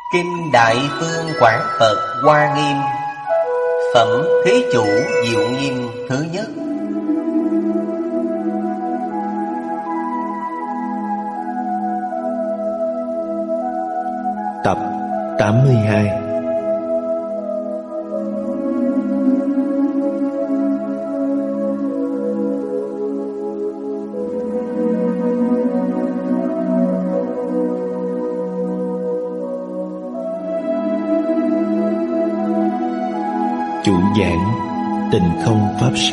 Kinh Đại Phương Quảng Phật Hoa Nghiêm, Phẩm Thế Chủ Diệu Nghiêm thứ nhất. Tập 82. Chủ giảng Tịnh Không Pháp Sư.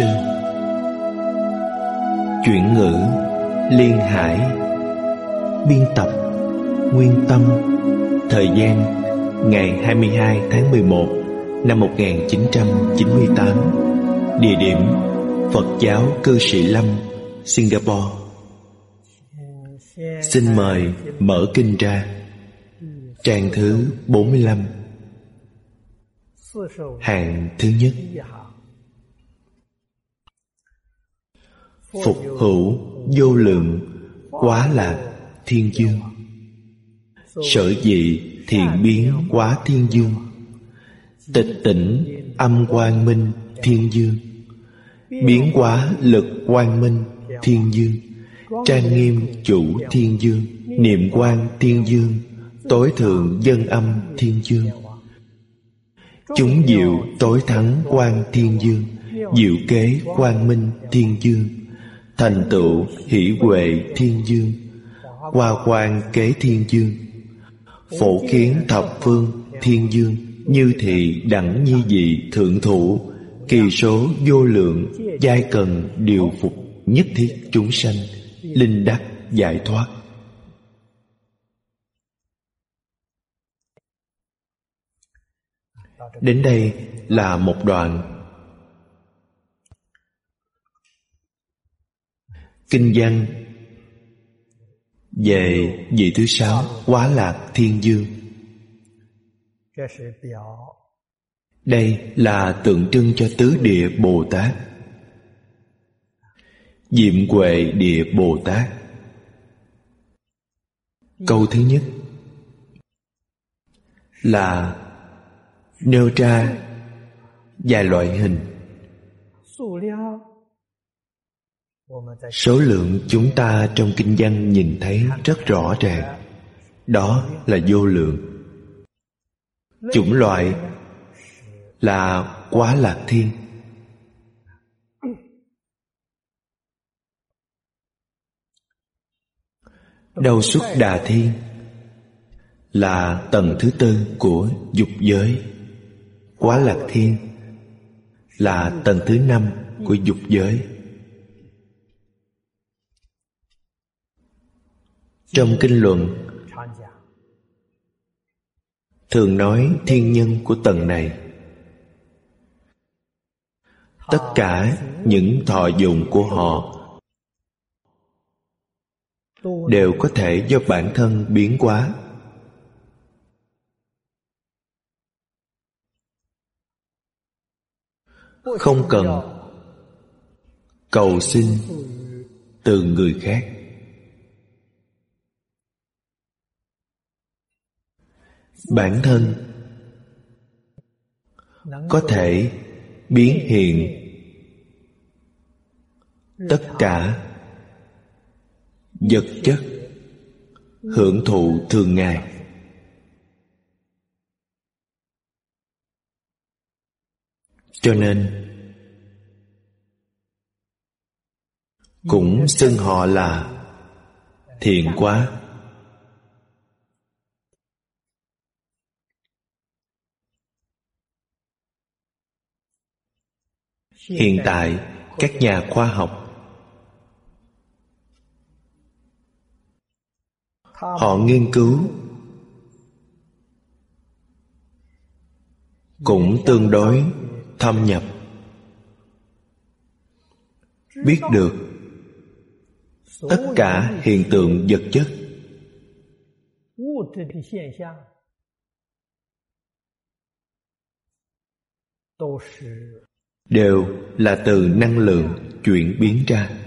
Chuyển ngữ Liên Hải. Biên tập Nguyên Tâm. Thời gian ngày 22 tháng 11 năm 1998. Địa điểm Phật giáo Cư Sĩ Lâm, Singapore. Xin mời mở kinh ra. Trang thứ 45, hàng thứ nhất. Phục hữu vô lượng quá lạc thiên dương. Sở dĩ thiện biến quá thiên dương. Tịch tỉnh âm quang minh thiên dương. Biến hóa lực quang minh thiên dương. Trang nghiêm chủ thiên dương. Niệm quang thiên dương. Tối thượng dân âm thiên dương. Chúng diệu tối thắng quang thiên dương. Diệu kế quang minh thiên dương. Thành tựu hỷ huệ thiên dương. Hoa quang kế thiên dương. Phổ kiến thập phương thiên dương. Như thị đẳng nhi dị thượng thủ. Kỳ số vô lượng. Giai cần điều phục nhất thiết chúng sanh. Linh đắc giải thoát. Đến đây là một đoạn kinh văn về vị thứ 6 Quá Lạc Thiên Dương. Đây là tượng trưng cho tứ địa Bồ Tát. Diệm Huệ Địa Bồ Tát. Câu thứ nhất là nêu ra vài loại hình. Số lượng chúng ta trong kinh văn nhìn thấy rất rõ ràng. Đó là vô lượng. Chủng loại là Quá Lạc Thiên. Đâu Xuất Đà Thiên là tầng thứ tư của dục giới. Quá Lạc Thiên là tầng thứ 5 của dục giới. Trong kinh luận thường nói thiên nhân của tầng này. Tất cả những thọ dụng của họ đều có thể do bản thân biến hóa. Không cần cầu xin từ người khác. Bản thân có thể biến hiện tất cả vật chất hưởng thụ thường ngày. Cho nên cũng xưng họ là thiện quá. Hiện tại các nhà khoa học họ nghiên cứu cũng tương đối thâm nhập, biết được tất cả hiện tượng vật chất đều là từ năng lượng chuyển biến ra.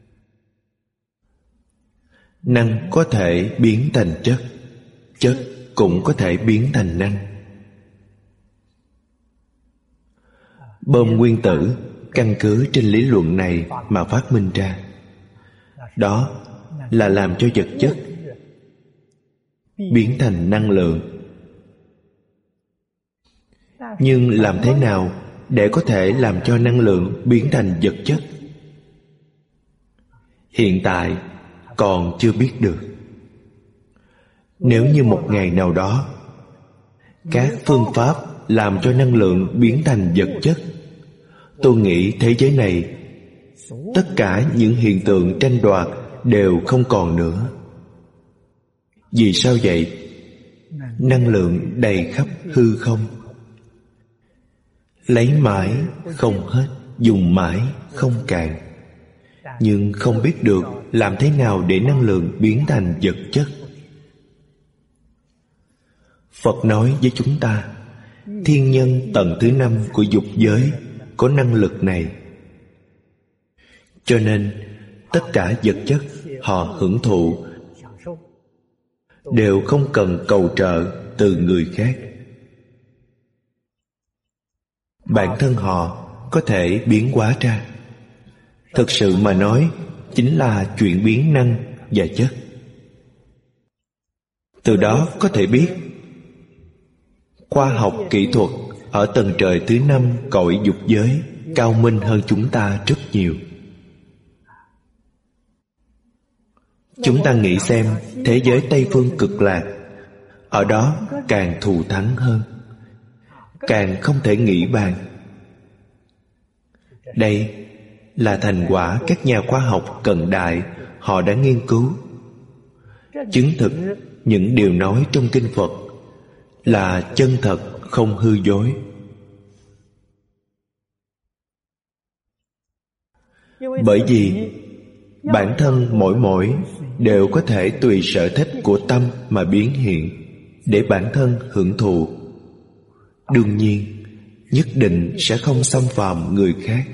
Năng có thể biến thành chất, chất cũng có thể biến thành năng. Bom nguyên tử căn cứ trên lý luận này mà phát minh ra. Đó là làm cho vật chất biến thành năng lượng. Nhưng làm thế nào để có thể làm cho năng lượng biến thành vật chất? Hiện tại còn chưa biết được. Nếu như một ngày nào đó các phương pháp làm cho năng lượng biến thành vật chất, tôi nghĩ thế giới này tất cả những hiện tượng tranh đoạt đều không còn nữa. Vì sao vậy? Năng lượng đầy khắp hư không, lấy mãi không hết, dùng mãi không cạn, nhưng không biết được làm thế nào để năng lượng biến thành vật chất. Phật nói với chúng ta, thiên nhân tầng thứ 5 của dục giới có năng lực này. Cho nên tất cả vật chất họ hưởng thụ đều không cần cầu trợ từ người khác. Bản thân họ có thể biến hóa ra. Thực sự mà nói, chính là chuyển biến năng và chất. Từ đó có thể biết khoa học kỹ thuật ở tầng trời thứ 5 cõi dục giới cao minh hơn chúng ta rất nhiều. Chúng ta nghĩ xem thế giới Tây Phương Cực Lạc, ở đó càng thù thắng hơn, càng không thể nghĩ bàn. Đây là thành quả các nhà khoa học cận đại họ đã nghiên cứu, chứng thực những điều nói trong kinh Phật là chân thật, không hư dối. Bởi vì bản thân mỗi đều có thể tùy sở thích của tâm mà biến hiện, để bản thân hưởng thụ. Đương nhiên nhất định sẽ không xâm phạm người khác.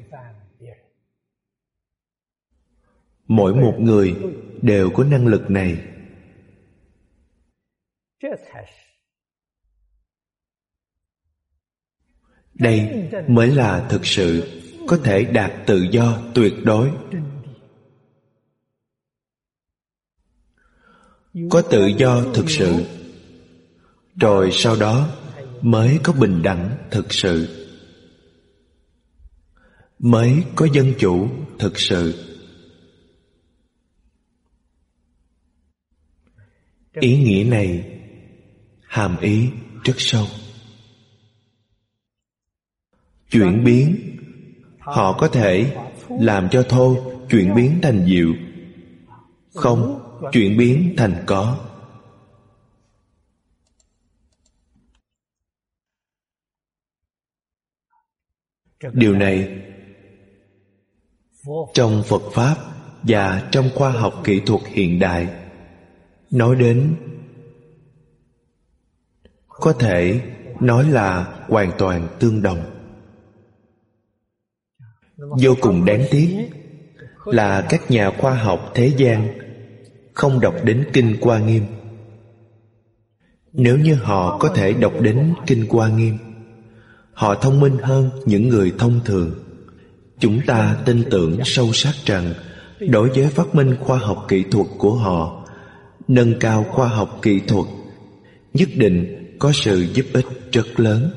Mỗi một người đều có năng lực này. Đây mới là thực sự có thể đạt tự do tuyệt đối. Có tự do thực sự, rồi sau đó mới có bình đẳng thực sự, mới có dân chủ thực sự. Ý nghĩa này hàm ý rất sâu. Chuyển biến, họ có thể làm cho thô chuyển biến thành diệu, không chuyển biến thành có. Điều này trong Phật Pháp và trong khoa học kỹ thuật hiện đại nói đến, có thể nói là hoàn toàn tương đồng. Vô cùng đáng tiếc là các nhà khoa học thế gian không đọc đến Kinh Hoa Nghiêm. Nếu như họ có thể đọc đến Kinh Hoa Nghiêm, họ thông minh hơn những người thông thường. Chúng ta tin tưởng sâu sắc rằng đối với phát minh khoa học kỹ thuật của họ, nâng cao khoa học kỹ thuật, nhất định có sự giúp ích rất lớn.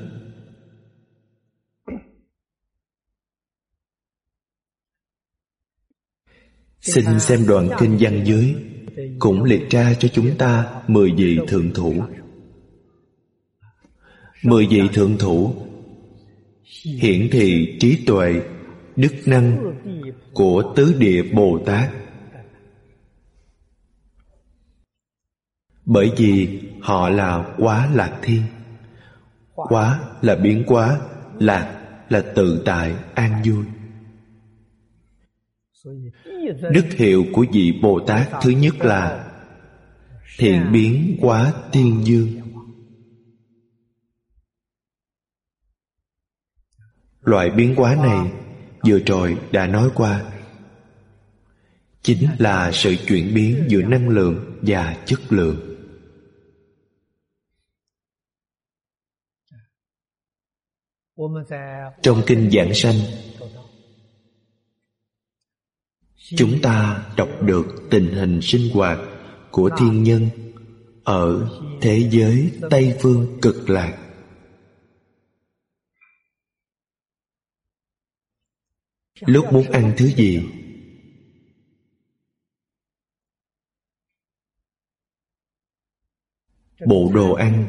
Xin xem đoạn kinh văn dưới, cũng liệt ra cho chúng ta 10 vị thượng thủ. 10 vị thượng thủ hiển thị trí tuệ, đức năng của tứ địa Bồ Tát. Bởi vì họ là Quá Lạc Thiên. Quá là biến hóa, lạc là tự tại an vui. Đức hiệu của vị Bồ Tát thứ nhất là thiện biến hóa thiên dương. Loại biến hóa này vừa rồi đã nói qua, chính là sự chuyển biến giữa năng lượng và chất lượng. Trong kinh Giảng Sanh, chúng ta đọc được tình hình sinh hoạt của thiên nhân ở thế giới Tây Phương Cực Lạc. Lúc muốn ăn thứ gì, bộ đồ ăn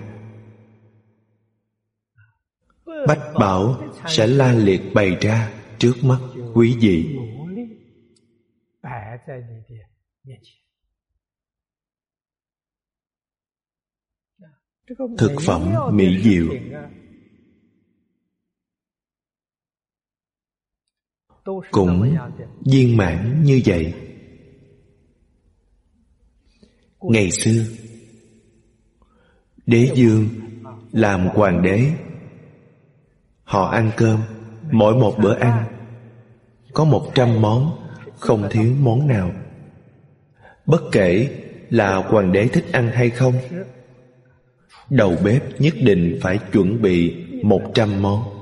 bách bảo sẽ la liệt bày ra trước mắt quý vị. Thực phẩm mỹ diệu cũng viên mãn như vậy. Ngày xưa Đế Dương làm hoàng đế, họ ăn cơm, mỗi một bữa ăn có 100 món, không thiếu món nào. Bất kể là hoàng đế thích ăn hay không, đầu bếp nhất định phải chuẩn bị 100 món.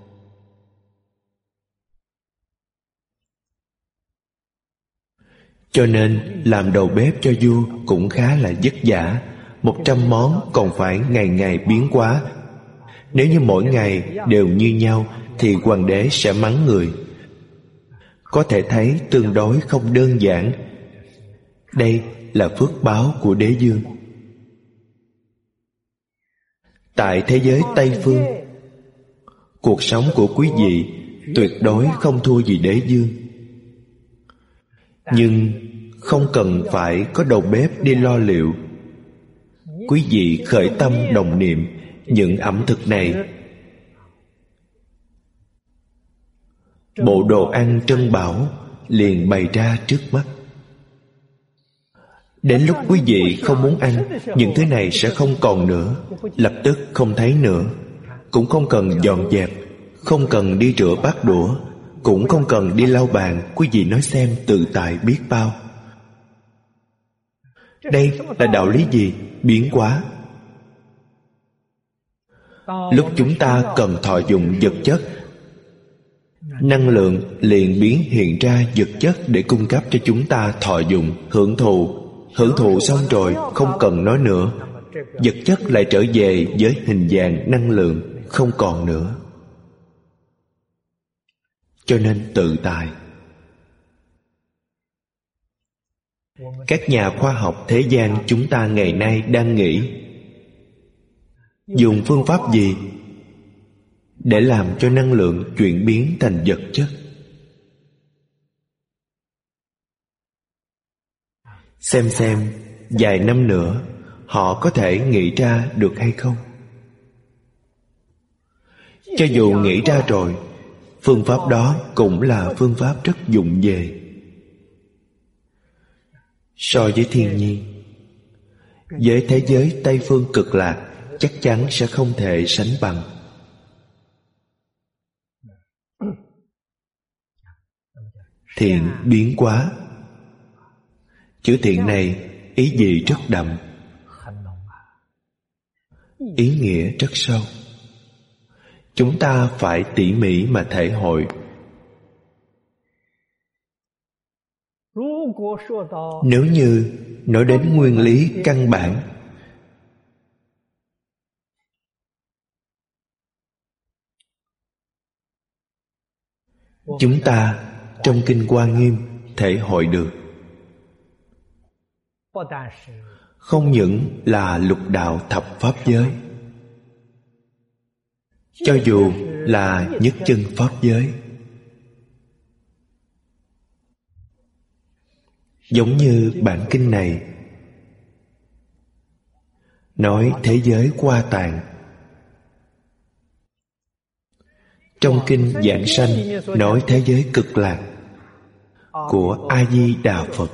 Cho nên làm đầu bếp cho vua cũng khá là vất vả. 100 món còn phải ngày ngày biến hóa. Nếu như mỗi ngày đều như nhau thì hoàng đế sẽ mắng người. Có thể thấy tương đối không đơn giản. Đây là phước báo của Đế Dương. Tại thế giới Tây Phương, cuộc sống của quý vị tuyệt đối không thua gì Đế Dương. Nhưng không cần phải có đầu bếp đi lo liệu. Quý vị khởi tâm đồng niệm những ẩm thực này, bộ đồ ăn trân bảo liền bày ra trước mắt. Đến lúc quý vị không muốn ăn, những thứ này sẽ không còn nữa, lập tức không thấy nữa. Cũng không cần dọn dẹp, không cần đi rửa bát đũa, cũng không cần đi lau bàn. Quý vị nói xem tự tại biết bao. Đây là đạo lý gì? Biến hóa. Lúc chúng ta cần thọ dụng vật chất, năng lượng liền biến hiện ra vật chất để cung cấp cho chúng ta thọ dụng, hưởng thụ. Hưởng thụ xong rồi không cần nói nữa, vật chất lại trở về với hình dạng năng lượng, không còn nữa. Cho nên tự tại. Các nhà khoa học thế gian chúng ta ngày nay đang nghĩ dùng phương pháp gì để làm cho năng lượng chuyển biến thành vật chất. Xem vài năm nữa họ có thể nghĩ ra được hay không. Cho dù nghĩ ra rồi, phương pháp đó cũng là phương pháp rất vụng về. So với thiên nhiên, với thế giới Tây Phương Cực Lạc chắc chắn sẽ không thể sánh bằng. Thiện biến hóa. Chữ thiện này ý gì rất đậm, ý nghĩa rất sâu. Chúng ta phải tỉ mỉ mà thể hội. Nếu như nói đến nguyên lý căn bản, chúng ta trong Kinh Hoa Nghiêm thể hội được. Không những là lục đạo thập pháp giới, cho dù là nhất chân pháp giới, giống như bản kinh này nói thế giới Hoa Tạng, trong kinh Giảng Sanh nói thế giới Cực Lạc của A Di Đà Phật.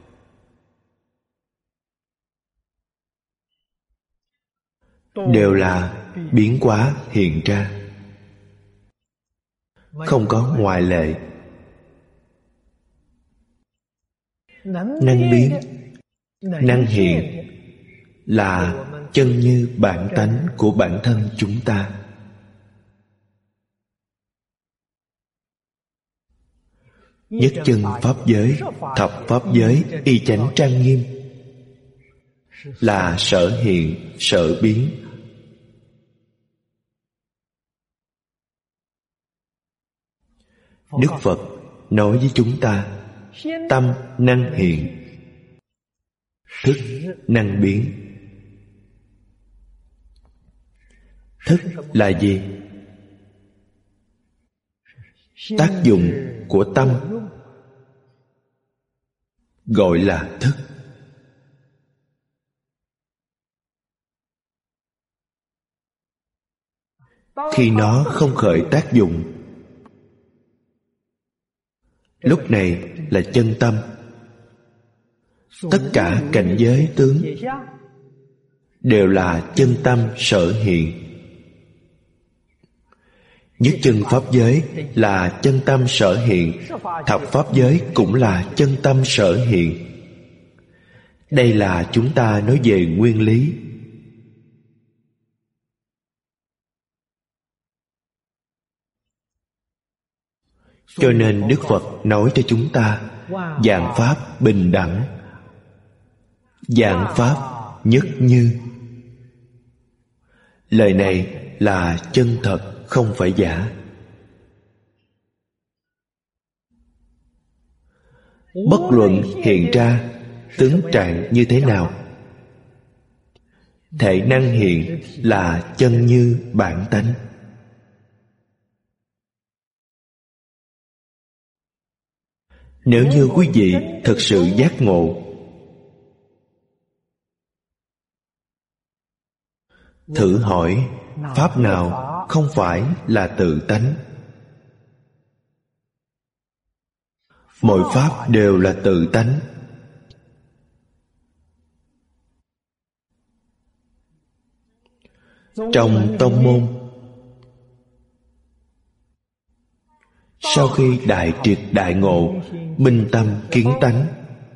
Đều là biến hóa hiện ra, không có ngoại lệ. Năng biến, năng hiện là chân như bản tánh của bản thân chúng ta. nhất chân pháp giới, thập pháp giới y chánh trang nghiêm, là sở hiện sở biến. Đức Phật nói với chúng ta: tâm năng hiện, thức năng biến. Thức là gì? Tác dụng của tâm gọi là thức. Khi nó không khởi tác dụng, lúc này là chân tâm. Tất cả cảnh giới tướng đều là chân tâm sở hiện. Nhất chân pháp giới là chân tâm sở hiện, thập pháp giới cũng là chân tâm sở hiện. Đây là chúng ta nói về nguyên lý. Cho nên Đức Phật nói cho chúng ta: vạn pháp bình đẳng, vạn pháp nhất như. Lời này là chân thật, không phải giả. Bất luận hiện ra tướng trạng như thế nào, thể năng hiện là chân như bản tánh. Nếu như quý vị thực sự giác ngộ, thử hỏi pháp nào không phải là tự tánh? Mọi pháp đều là tự tánh. Trong tông môn, sau khi đại triệt đại ngộ, minh tâm kiến tánh,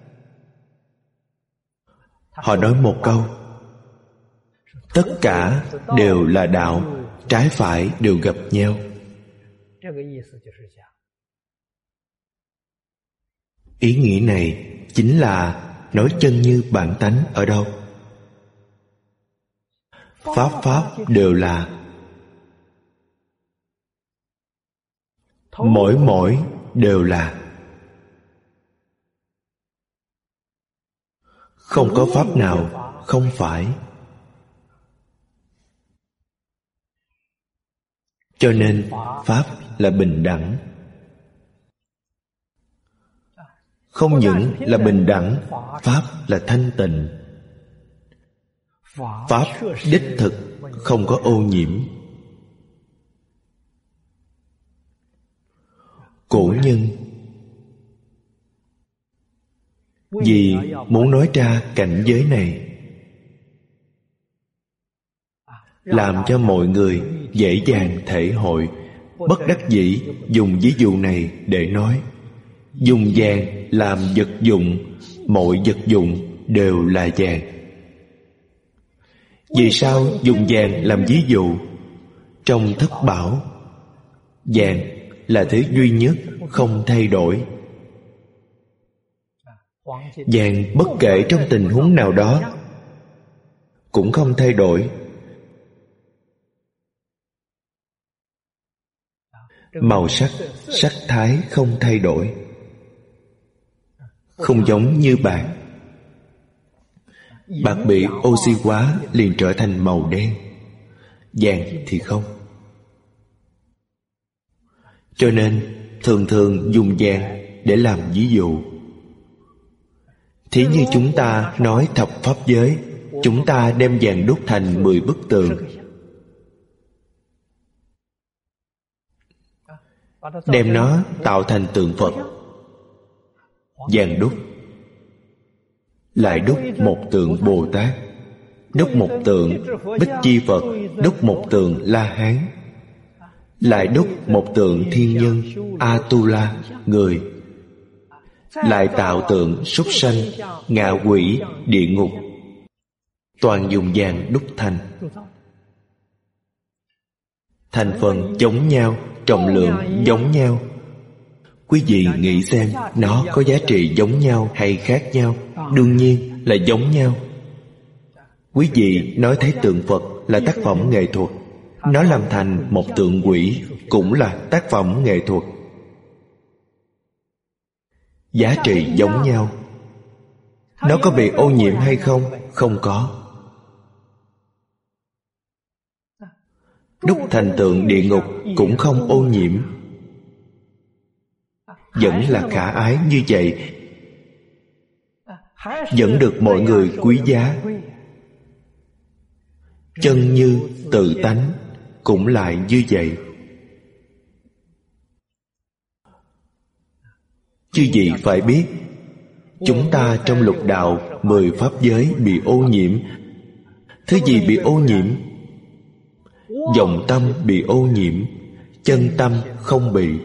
họ nói một câu: tất cả đều là đạo, trái phải đều gặp nhau. Ý nghĩa này chính là nói chân như bản tánh ở đâu? Pháp đều là, mỗi đều là. Không có pháp nào không phải. Cho nên pháp là bình đẳng. Không những là bình đẳng, pháp là thanh tịnh. Pháp đích thực không có ô nhiễm. Cổ nhân vì muốn nói ra cảnh giới này, làm cho mọi người dễ dàng thể hội, bất đắc dĩ dùng ví dụ này để nói: dùng vàng làm vật dụng, mọi vật dụng đều là vàng. Vì sao dùng vàng làm ví dụ? Trong thất bảo, vàng là thứ duy nhất không thay đổi. Vàng bất kể trong tình huống nào đó cũng không thay đổi. Màu sắc, sắc thái không thay đổi. Không giống như bạc. Bạc bị oxy hóa liền trở thành màu đen. Vàng thì không. Cho nên thường dùng vàng để làm ví dụ. Thí như chúng ta nói thập pháp giới, chúng ta đem vàng đúc thành 10 bức tường, đem nó tạo thành tượng Phật. Vàng đúc, lại đúc một tượng Bồ Tát, đúc một tượng Bích Chi Phật, đúc một tượng La Hán, lại đúc một tượng thiên nhân Atula, người, lại tạo tượng súc sanh, ngạ quỷ, địa ngục, toàn dùng vàng đúc thành. Thành phần giống nhau, trọng lượng giống nhau, Quý vị nghĩ xem, nó có giá trị giống nhau hay khác nhau? Đương nhiên là giống nhau. Quý vị nói thấy tượng Phật là tác phẩm nghệ thuật, nó làm thành một tượng quỷ cũng là tác phẩm nghệ thuật. Giá trị giống nhau. Nó có bị ô nhiễm hay không? Không có. Đúc thành tượng địa ngục cũng không ô nhiễm, vẫn là khả ái như vậy, vẫn được mọi người quý giá. Chân như tự tánh cũng lại như vậy. Chư vị phải biết, chúng ta trong lục đạo 10 pháp giới bị ô nhiễm. Thứ gì bị ô nhiễm? Vọng tâm bị ô nhiễm, chân tâm không bị.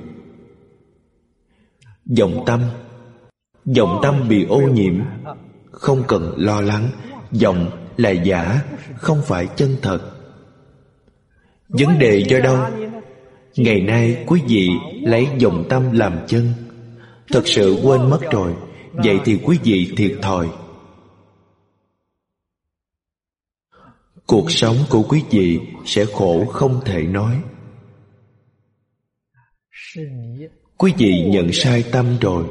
Vọng tâm bị ô nhiễm, không cần lo lắng. Vọng là giả, không phải chân thật. Vấn đề do đâu? Ngày nay quý vị lấy vọng tâm làm chân, thật sự quên mất rồi. Vậy thì quý vị thiệt thòi. Cuộc sống của quý vị sẽ khổ không thể nói. Quý vị nhận sai tâm rồi.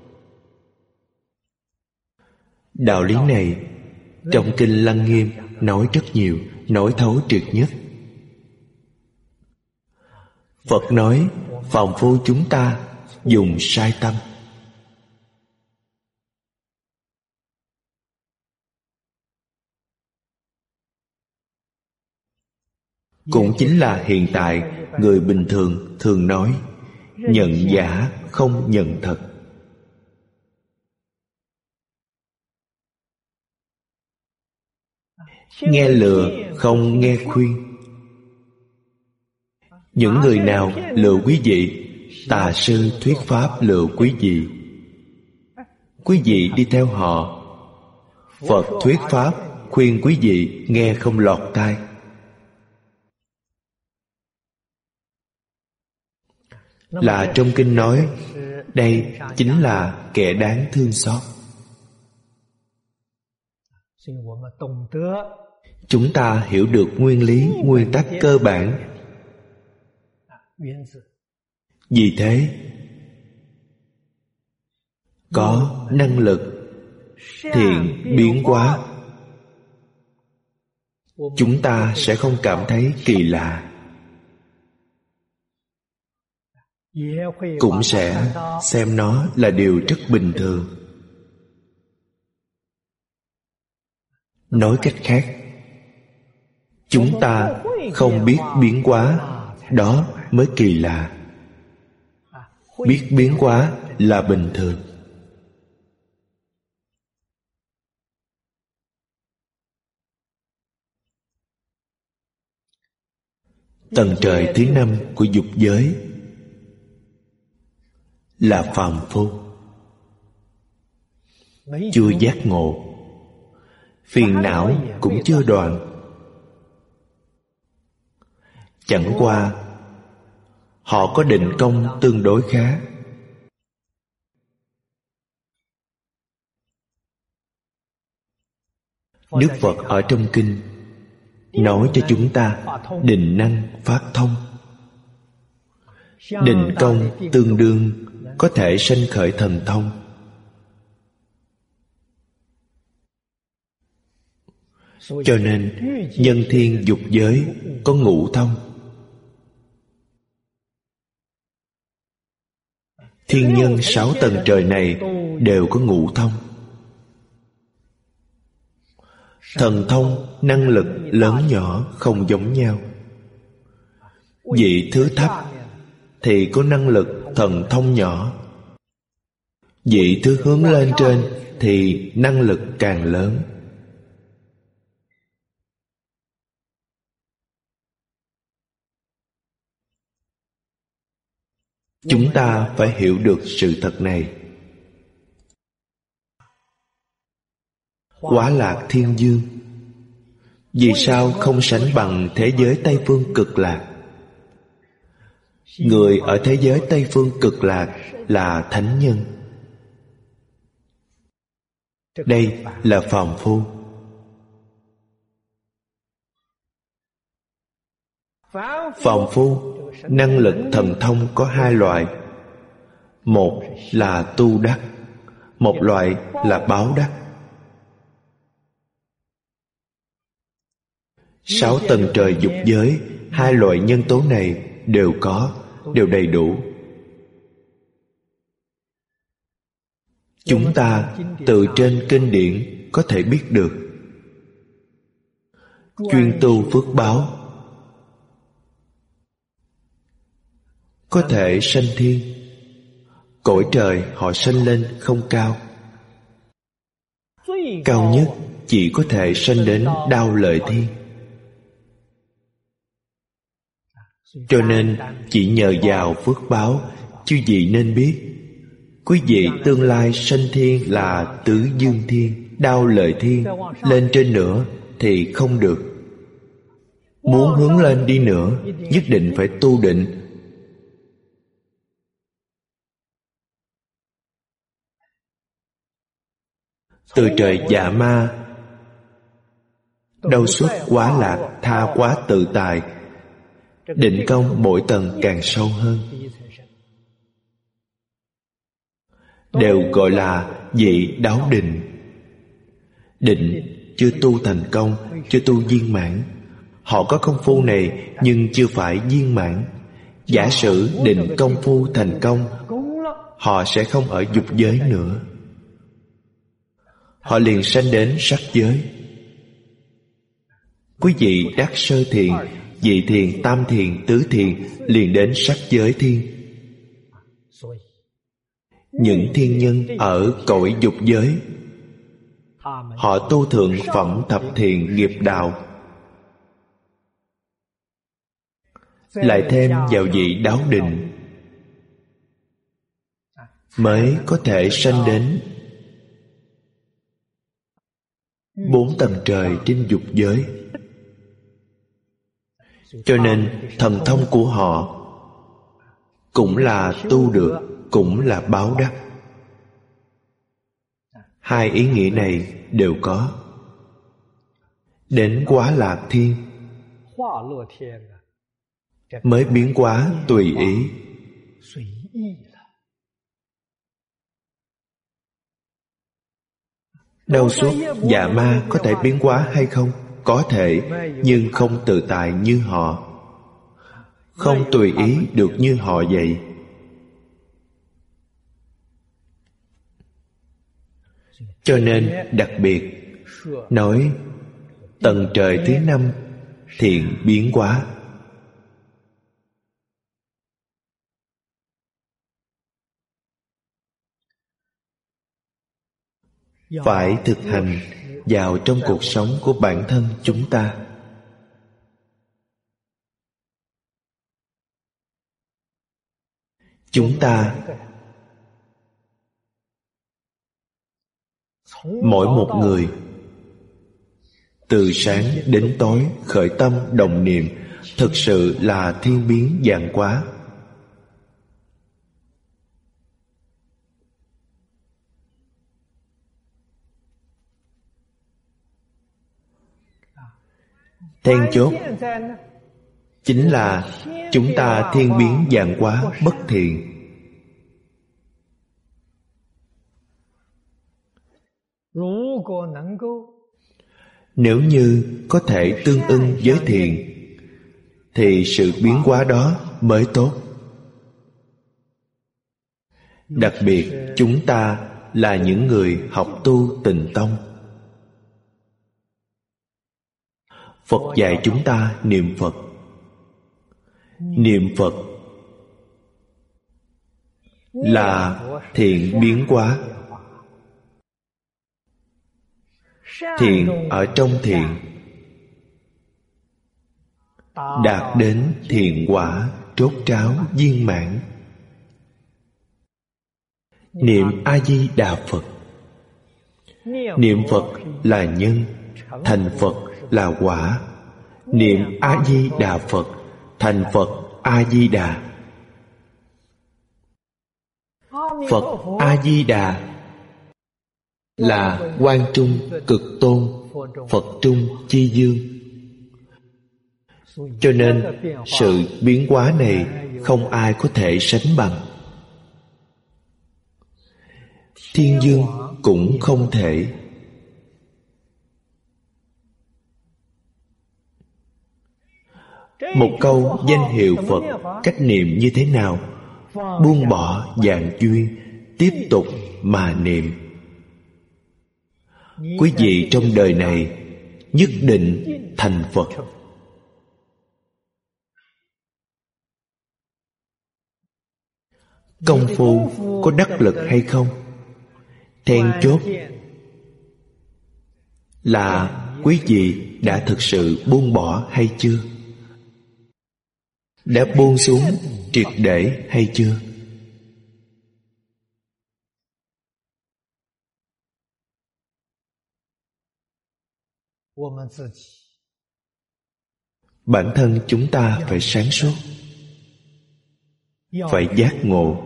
Đạo lý này trong Kinh Lăng Nghiêm nói rất nhiều, nói thấu triệt nhất. Phật nói phàm phu chúng ta dùng sai tâm. Cũng chính là hiện tại người bình thường thường nói nhận giả không nhận thật. Nghe lừa không nghe khuyên. Những người nào lừa quý vị? Tà sư thuyết pháp lừa quý vị. Quý vị đi theo họ. Phật thuyết pháp khuyên quý vị nghe không lọt tai. Là trong kinh nói đây chính là kẻ đáng thương xót. Chúng ta hiểu được nguyên lý, nguyên tắc cơ bản. Vì thế có năng lực thiện biến hóa, chúng ta sẽ không cảm thấy kỳ lạ, cũng sẽ xem nó là điều rất bình thường. Nói cách khác, chúng ta không biết biến hóa, đó mới kỳ lạ. Biết biến hóa là bình thường. Tầng trời thứ 5 của dục giới là phàm phu, chưa giác ngộ, phiền não cũng chưa đoạn. Chẳng qua họ có định công tương đối khá. Đức Phật ở trong kinh nói cho chúng ta định năng phát thông. Định công tương đương có thể sanh khởi thần thông. Cho nên nhân thiên dục giới có ngũ thông. Thiên nhân 6 tầng trời này đều có ngũ thông. Thần thông, năng lực lớn nhỏ không giống nhau. Vị thứ thấp thì có năng lực thần thông nhỏ. Vị thứ hướng lên trên thì năng lực càng lớn. Chúng ta phải hiểu được sự thật này. Quả Lạc Thiên Dương vì sao không sánh bằng thế giới Tây Phương Cực Lạc? Người ở thế giới Tây Phương Cực Lạc là thánh nhân. Đây là phàm phu. Phàm phu năng lực thần thông có hai loại. Một là tu đắc, một loại là báo đắc. 6 tầng trời dục giới, hai loại nhân tố này đều có, đều đầy đủ. Chúng ta từ trên kinh điển có thể biết được. Chuyên tu phước báo có thể sanh thiên. Cõi trời họ sanh lên không cao. Cao nhất chỉ có thể sanh đến Đao Lợi Thiên. Cho nên chỉ nhờ vào phước báo, chư vị nên biết, quý vị tương lai sanh thiên là Tứ Dương Thiên, Đao Lợi Thiên. Lên trên nữa thì không được. Muốn hướng lên đi nữa, nhất định phải tu định. Từ trời Dạ Ma, đâu xuất quá lạc, tha quá tự tại. Định công mỗi tầng càng sâu hơn, đều gọi là vị đáo định. Định chưa tu thành công, chưa tu viên mãn. Họ có công phu này nhưng chưa phải viên mãn. Giả sử định công phu thành công, họ sẽ không ở dục giới nữa. Họ liền sanh đến sắc giới. Quý vị đắc sơ thiền, nhị thiền, tam thiền, tứ thiền, liền đến sắc giới thiên. Những thiên nhân ở cõi dục giới, họ tu thượng phẩm thập thiền nghiệp đạo, lại thêm vào vị đáo định, mới có thể sanh đến 4 tầng trời trên dục giới. Cho nên thần thông của họ cũng là tu được, cũng là báo đắc. Hai ý nghĩa này đều có. Đến Quá Lạc Thiên mới biến hóa tùy ý. Đâu suốt Dạ Ma có thể biến hóa hay không? Có thể, nhưng không tự tại như họ, không tùy ý được như họ vậy. Cho nên đặc biệt nói tầng trời thứ 5 thiện biến hóa. Phải thực hành vào trong cuộc sống của bản thân chúng ta. Chúng ta mỗi một người từ sáng đến tối khởi tâm đồng niệm, thực sự là thiên biến vạn hóa. Then chốt chính là chúng ta thiên biến vạn hóa bất thiện. Nếu như có thể tương ưng với thiện, thì sự biến hóa đó mới tốt. Đặc biệt chúng ta là những người học tu Tịnh Tông. Phật dạy chúng ta niệm Phật. Niệm Phật là thiện biến hóa. Thiện ở trong thiện, đạt đến thiện quả trốt tráo viên mãn. Niệm A-di-đà Phật. Niệm Phật là nhân, thành Phật là quả. Niệm A-di-đà Phật, thành Phật A-di-đà. Phật A-di-đà là Quang Trung Cực Tôn, Phật Trung Chi Dương. Cho nên sự biến hóa này không ai có thể sánh bằng. Thiên Dương cũng không thể. Một câu danh hiệu Phật, cách niệm như thế nào? Buông bỏ vạn duyên, tiếp tục mà niệm. Quý vị trong đời này nhất định thành Phật. Công phu có đắc lực hay không? Then chốt là quý vị đã thực sự buông bỏ hay chưa? Đã buông xuống triệt để hay chưa? Bản thân chúng ta phải sáng suốt, phải giác ngộ.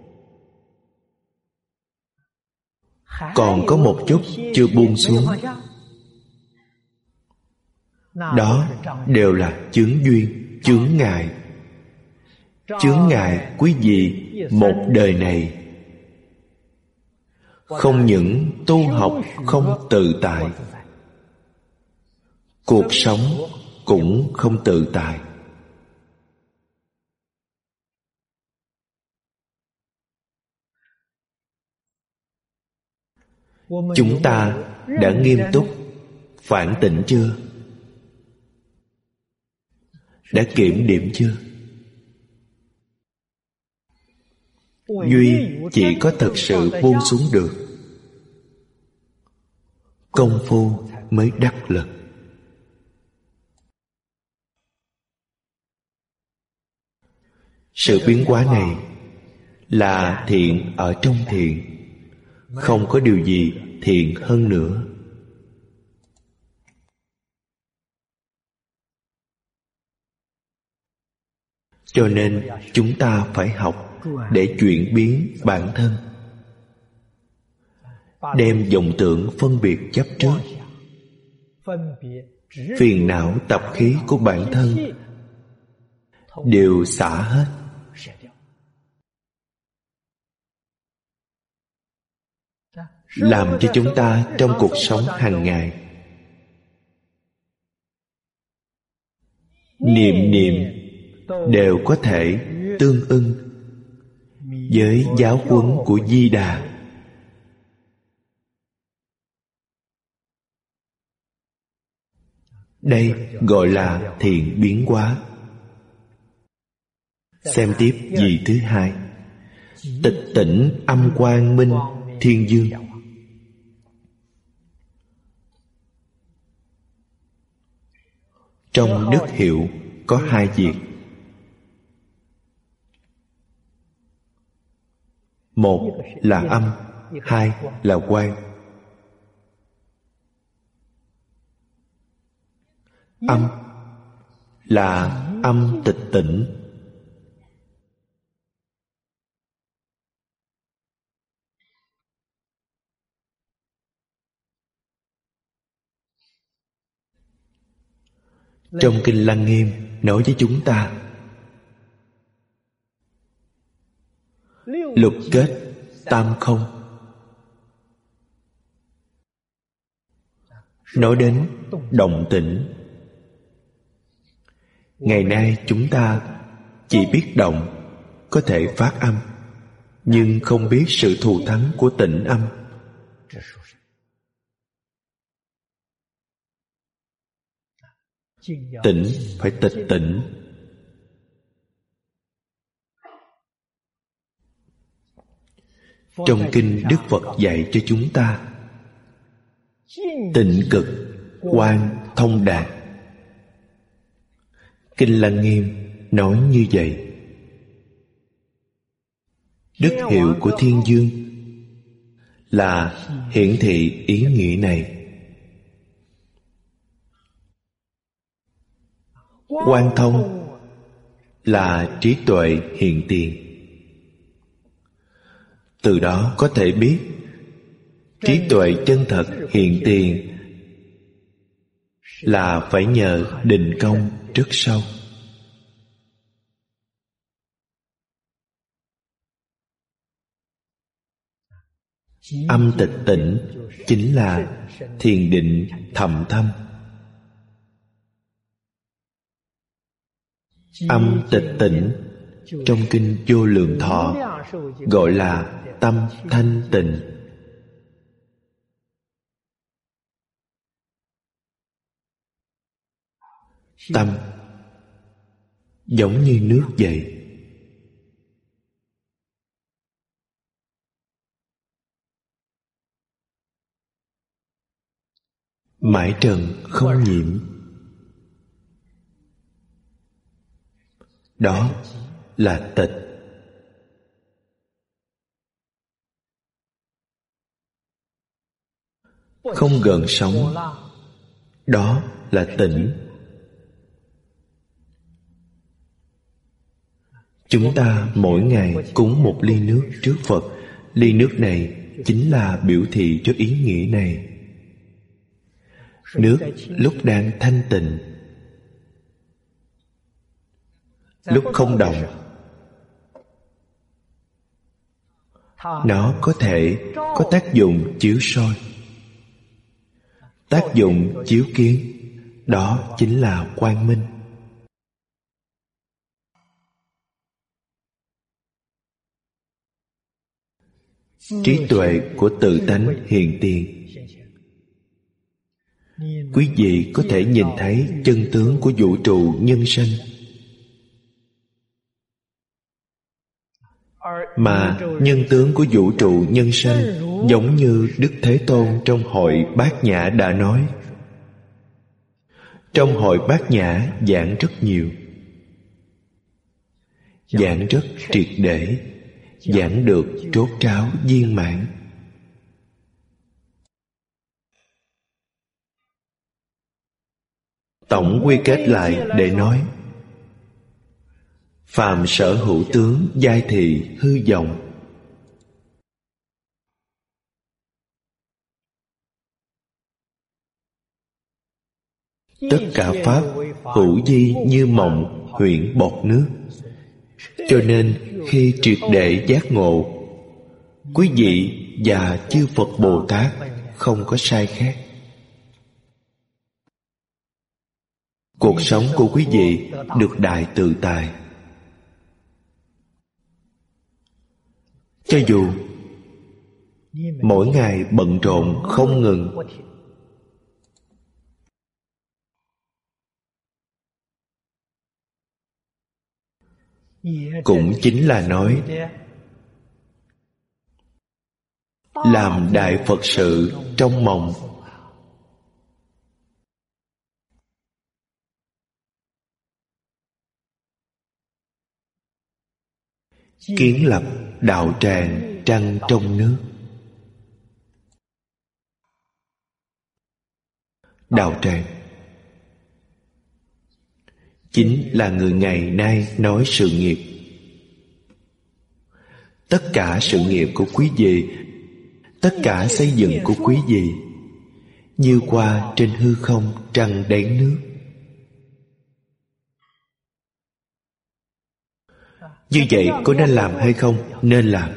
Còn có một chút chưa buông xuống, đó đều là chướng duyên, chướng ngại. Chướng ngại quý vị một đời này không những tu học không tự tại, cuộc sống cũng không tự tại. Chúng ta đã nghiêm túc phản tỉnh chưa? Đã kiểm điểm chưa? Duy chỉ có thực sự buông xuống được, công phu mới đắc lực. Sự biến hóa này là thiện ở trong thiện, không có điều gì thiện hơn nữa. Cho nên chúng ta phải học để chuyển biến bản thân, đem vọng tưởng phân biệt chấp trước, phiền não tập khí của bản thân đều xả hết. Làm cho chúng ta trong cuộc sống hàng ngày niệm niệm đều có thể tương ưng với giáo huấn của Di Đà. Đây gọi là thiện biến hóa. Xem tiếp vị thứ hai: tịch tỉnh âm quang minh thiên dương. Trong đức hiệu có hai việc. Một là âm, hai là quang. Âm là âm tịch tỉnh. Trong Kinh Lăng Nghiêm nói với chúng ta, lục kết tam không. Nói đến động tĩnh. Ngày nay chúng ta chỉ biết động, có thể phát âm, nhưng không biết sự thù thắng của tĩnh âm. Tĩnh phải tịch tỉnh. Trong kinh Đức Phật dạy cho chúng ta tịnh cực quang thông đạt. Kinh Lăng Nghiêm nói như vậy. Đức hiệu của thiên dương là hiển thị ý nghĩa này. Quang thông là trí tuệ hiện tiền. Từ đó có thể biết trí tuệ chân thật hiện tiền là phải nhờ định công rất sâu. Âm tịch tỉnh chính là thiền định thầm thâm. Âm tịch tỉnh trong kinh Vô Lượng Thọ gọi là tâm thanh tịnh. Tâm giống như nước vậy. Mãi trần không nhiễm. Đó là tịch. Không gợn sóng. Đó là tĩnh. Chúng ta mỗi ngày cúng một ly nước trước Phật. Ly nước này chính là biểu thị cho ý nghĩa này. Nước lúc đang thanh tịnh, lúc không động, nó có thể có tác dụng chiếu soi, tác dụng chiếu kiến. Đó chính là quang minh. Trí tuệ của tự tánh hiện tiền. Quý vị có thể nhìn thấy chân tướng của vũ trụ nhân sanh. Mà nhân tướng của vũ trụ nhân sanh giống như Đức Thế Tôn trong hội Bát Nhã đã nói. Trong hội Bát Nhã giảng rất nhiều, giảng rất triệt để, giảng được trốt tráo viên mãn. Tổng quy kết lại để nói: phàm sở hữu tướng giai thị hư vọng. Tất cả pháp hữu vi như mộng huyễn bọt nước. Cho nên khi triệt để giác ngộ, quý vị và chư Phật Bồ Tát không có sai khác. Cuộc sống của quý vị được đại tự tại. Cho dù mỗi ngày bận rộn không ngừng, cũng chính là nói làm đại Phật sự trong mộng. Kiến lập đạo tràng trăng trong nước. Đạo tràng chính là người ngày nay nói sự nghiệp. Tất cả sự nghiệp của quý vị, tất cả xây dựng của quý vị như qua trên hư không trăng đáy nước. Như vậy có nên làm hay không? Nên làm.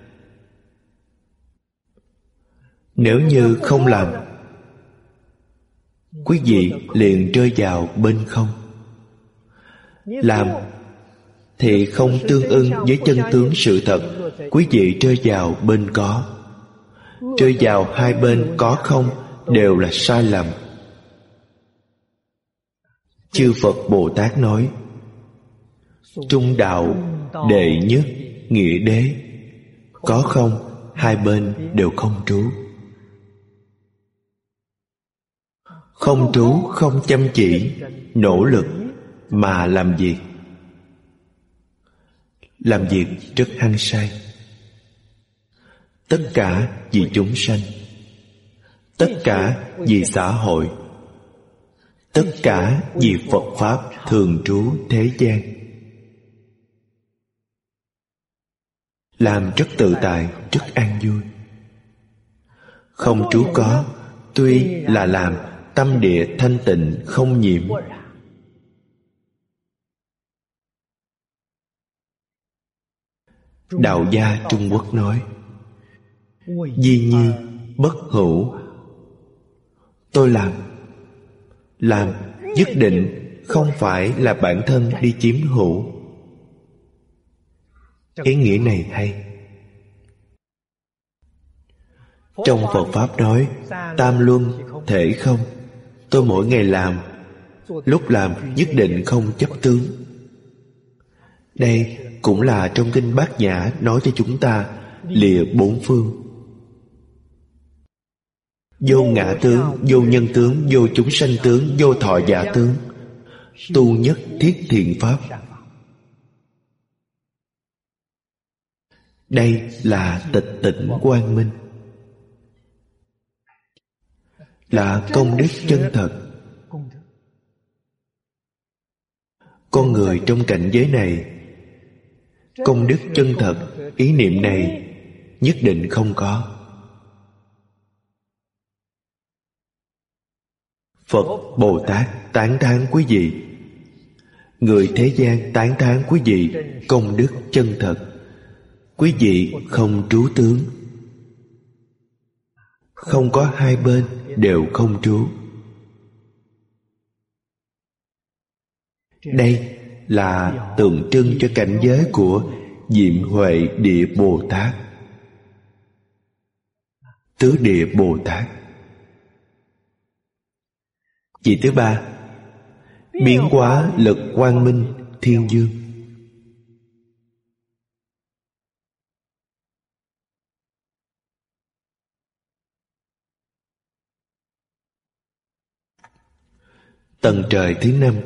Nếu như không làm, quý vị liền rơi vào bên không. Làm thì không tương ưng với chân tướng sự thật, quý vị rơi vào bên có. Rơi vào hai bên có không đều là sai lầm. Chư Phật Bồ Tát nói: trung đạo đệ nhất nghĩa đế. Có không, hai bên đều không trú. Không trú, không chăm chỉ, nỗ lực mà làm việc. Làm việc rất hăng say. Tất cả vì chúng sanh, tất cả vì xã hội, tất cả vì Phật Pháp thường trú thế gian. làm rất tự tại, rất an vui. Không trú có, tuy là làm tâm địa thanh tịnh không nhiễm. Đạo gia Trung Quốc nói: Di nhi bất hữu. Tôi làm nhất định không phải là bản thân đi chiếm hữu. Ý nghĩa này hay. Trong Phật Pháp nói tam luân thể không. Tôi mỗi ngày làm, lúc làm nhất định không chấp tướng. Đây cũng là trong kinh Bát Nhã nói cho chúng ta lìa bốn phương. Vô ngã tướng, vô nhân tướng, vô chúng sanh tướng, vô thọ giả tướng. Tu nhất thiết thiện pháp. Đây là tịch tỉnh quang minh, là công đức chân thật. Con người trong cảnh giới này, công đức chân thật, ý niệm này nhất định không có. Phật Bồ Tát tán thán quý vị, người thế gian tán thán quý vị công đức chân thật. Quý vị không trú tướng, không có hai bên đều không trú. Đây là tượng trưng cho cảnh giới của Diệm Huệ Địa Bồ Tát, Tứ Địa Bồ Tát. Vị thứ ba, biến hóa lực quang minh thiên dương. Tầng trời thứ năm.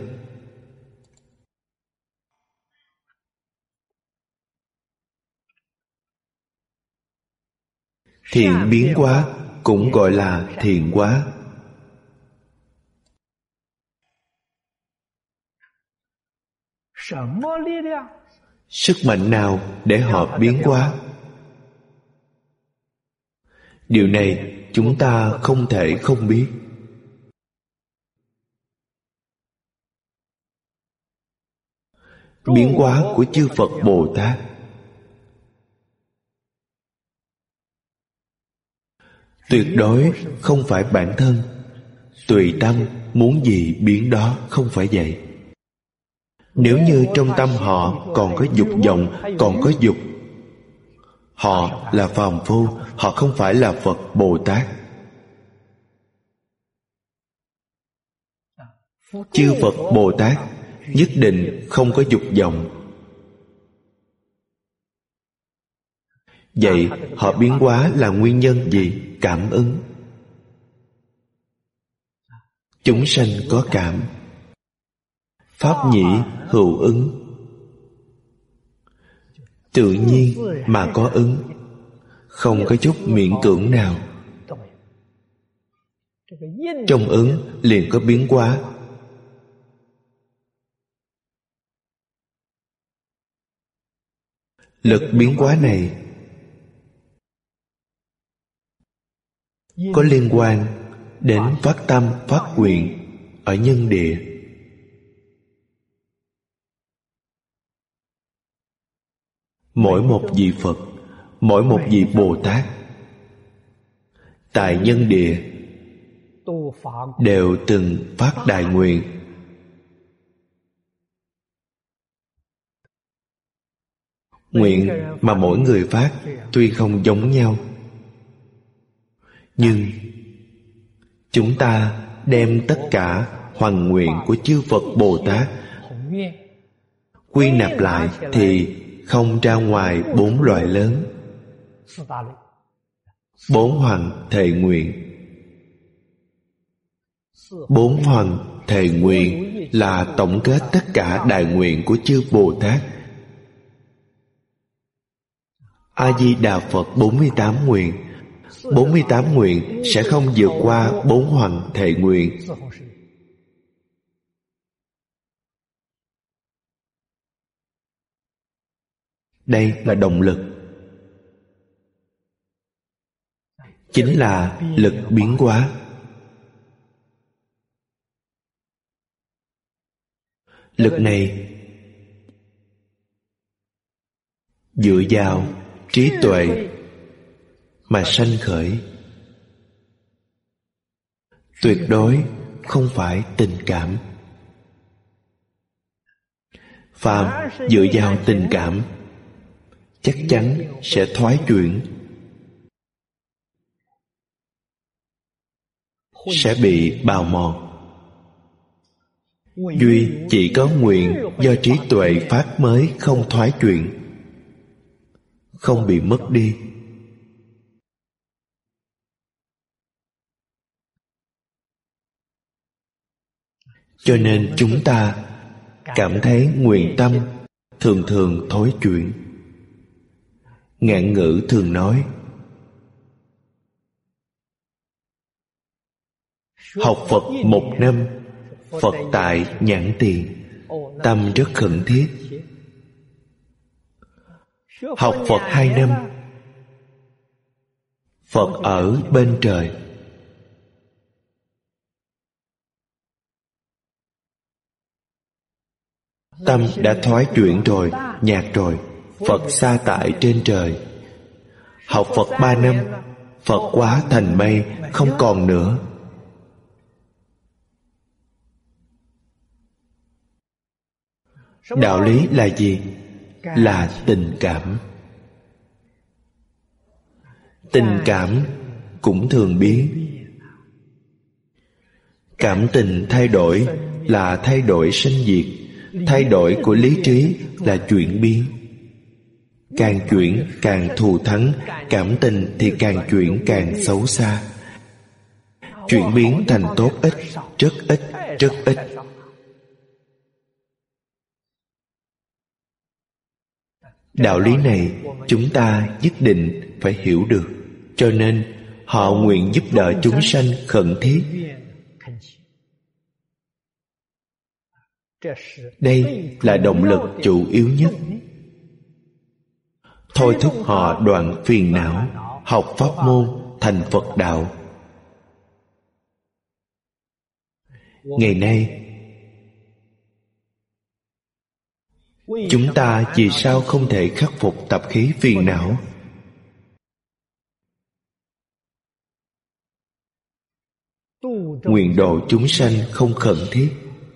Thiện biến hóa cũng gọi là thiện hóa. Sức mạnh nào để họ biến hóa? Điều này chúng ta không thể không biết. Biến hóa của chư Phật Bồ Tát tuyệt đối không phải bản thân tùy tâm muốn gì biến đó, không phải vậy. Nếu như trong tâm họ còn có dục vọng, còn có dục, họ là phàm phu, họ không phải là Phật Bồ Tát. Chư Phật Bồ Tát nhất định không có dục vọng. Vậy họ biến hóa là nguyên nhân gì? Cảm ứng. Chúng sanh có cảm, pháp nhĩ hữu ứng. Tự nhiên mà có ứng, không có chút miễn cưỡng nào. Trong ứng liền có biến hóa. Lực biến hóa này có liên quan đến phát tâm phát nguyện ở nhân địa. Mỗi một vị Phật, mỗi một vị Bồ Tát tại nhân địa đều từng phát đại nguyện. Nguyện mà mỗi người phát tuy không giống nhau, nhưng chúng ta đem tất cả hoằng nguyện của chư Phật Bồ Tát quy nạp lại thì không ra ngoài 4 loại lớn. 4 hoằng thệ nguyện. 4 hoằng thệ nguyện là tổng kết tất cả đại nguyện của chư Bồ Tát. A-di-đà Phật 48 nguyện. 48 nguyện sẽ không vượt qua 4 hoằng thệ nguyện. Đây là động lực. chính là lực biến hóa. Lực này dựa vào trí tuệ mà sanh khởi, tuyệt đối không phải tình cảm. Phàm dựa vào tình cảm chắc chắn sẽ thoái chuyển, sẽ bị bào mòn. Duy chỉ có nguyện do trí tuệ phát mới không thoái chuyển, không bị mất đi. Cho nên chúng ta cảm thấy nguyện tâm thường thường thối chuyển. Ngạn ngữ thường nói, học Phật 1 năm, Phật tại nhãn tiền, tâm rất khẩn thiết. Học Phật 2 năm, Phật ở bên trời. Tâm đã thoái chuyển rồi, nhạt rồi, Phật xa tại trên trời. Học Phật 3 năm, Phật quá thành mây, không còn nữa. Đạo lý là gì? Là tình cảm. Tình cảm cũng thường biến. Cảm tình thay đổi là thay đổi sinh diệt. Thay đổi của lý trí là chuyển biến. Càng chuyển càng thù thắng, cảm tình thì càng chuyển càng xấu xa. Chuyển biến thành tốt ít, rất ít, rất ít. Đạo lý này chúng ta nhất định phải hiểu được. Cho nên họ nguyện giúp đỡ chúng sanh khẩn thiết. Đây là động lực chủ yếu nhất, thôi thúc họ đoạn phiền não, học pháp môn, thành Phật đạo. Ngày nay chúng ta vì sao không thể khắc phục tập khí phiền não? Nguyện độ chúng sanh không khẩn thiết.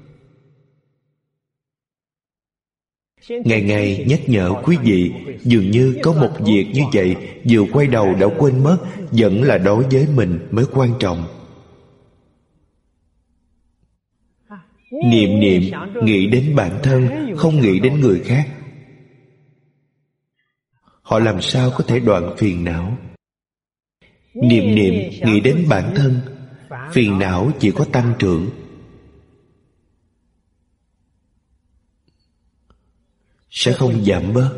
Ngày ngày nhắc nhở quý vị, dường như có một việc như vậy, vừa quay đầu đã quên mất, vẫn là đối với mình mới quan trọng. Niệm niệm nghĩ đến bản thân, không nghĩ đến người khác. Họ làm sao có thể đoạn phiền não? Niệm niệm nghĩ đến bản thân, phiền não chỉ có tăng trưởng. Sẽ không giảm bớt.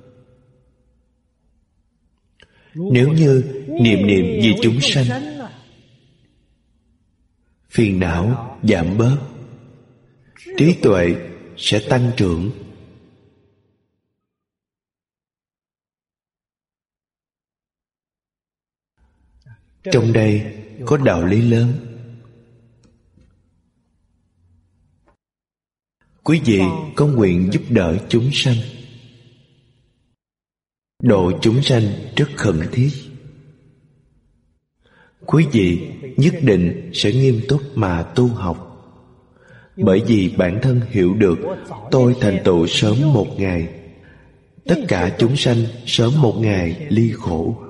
Nếu như niệm niệm vì chúng sanh, phiền não giảm bớt, trí tuệ sẽ tăng trưởng. Trong đây có đạo lý lớn. Quý vị có nguyện giúp đỡ chúng sanh, độ chúng sanh rất khẩn thiết. Quý vị nhất định sẽ nghiêm túc mà tu học. Bởi vì bản thân hiểu được tôi thành tựu sớm một ngày, tất cả chúng sanh sớm một ngày ly khổ.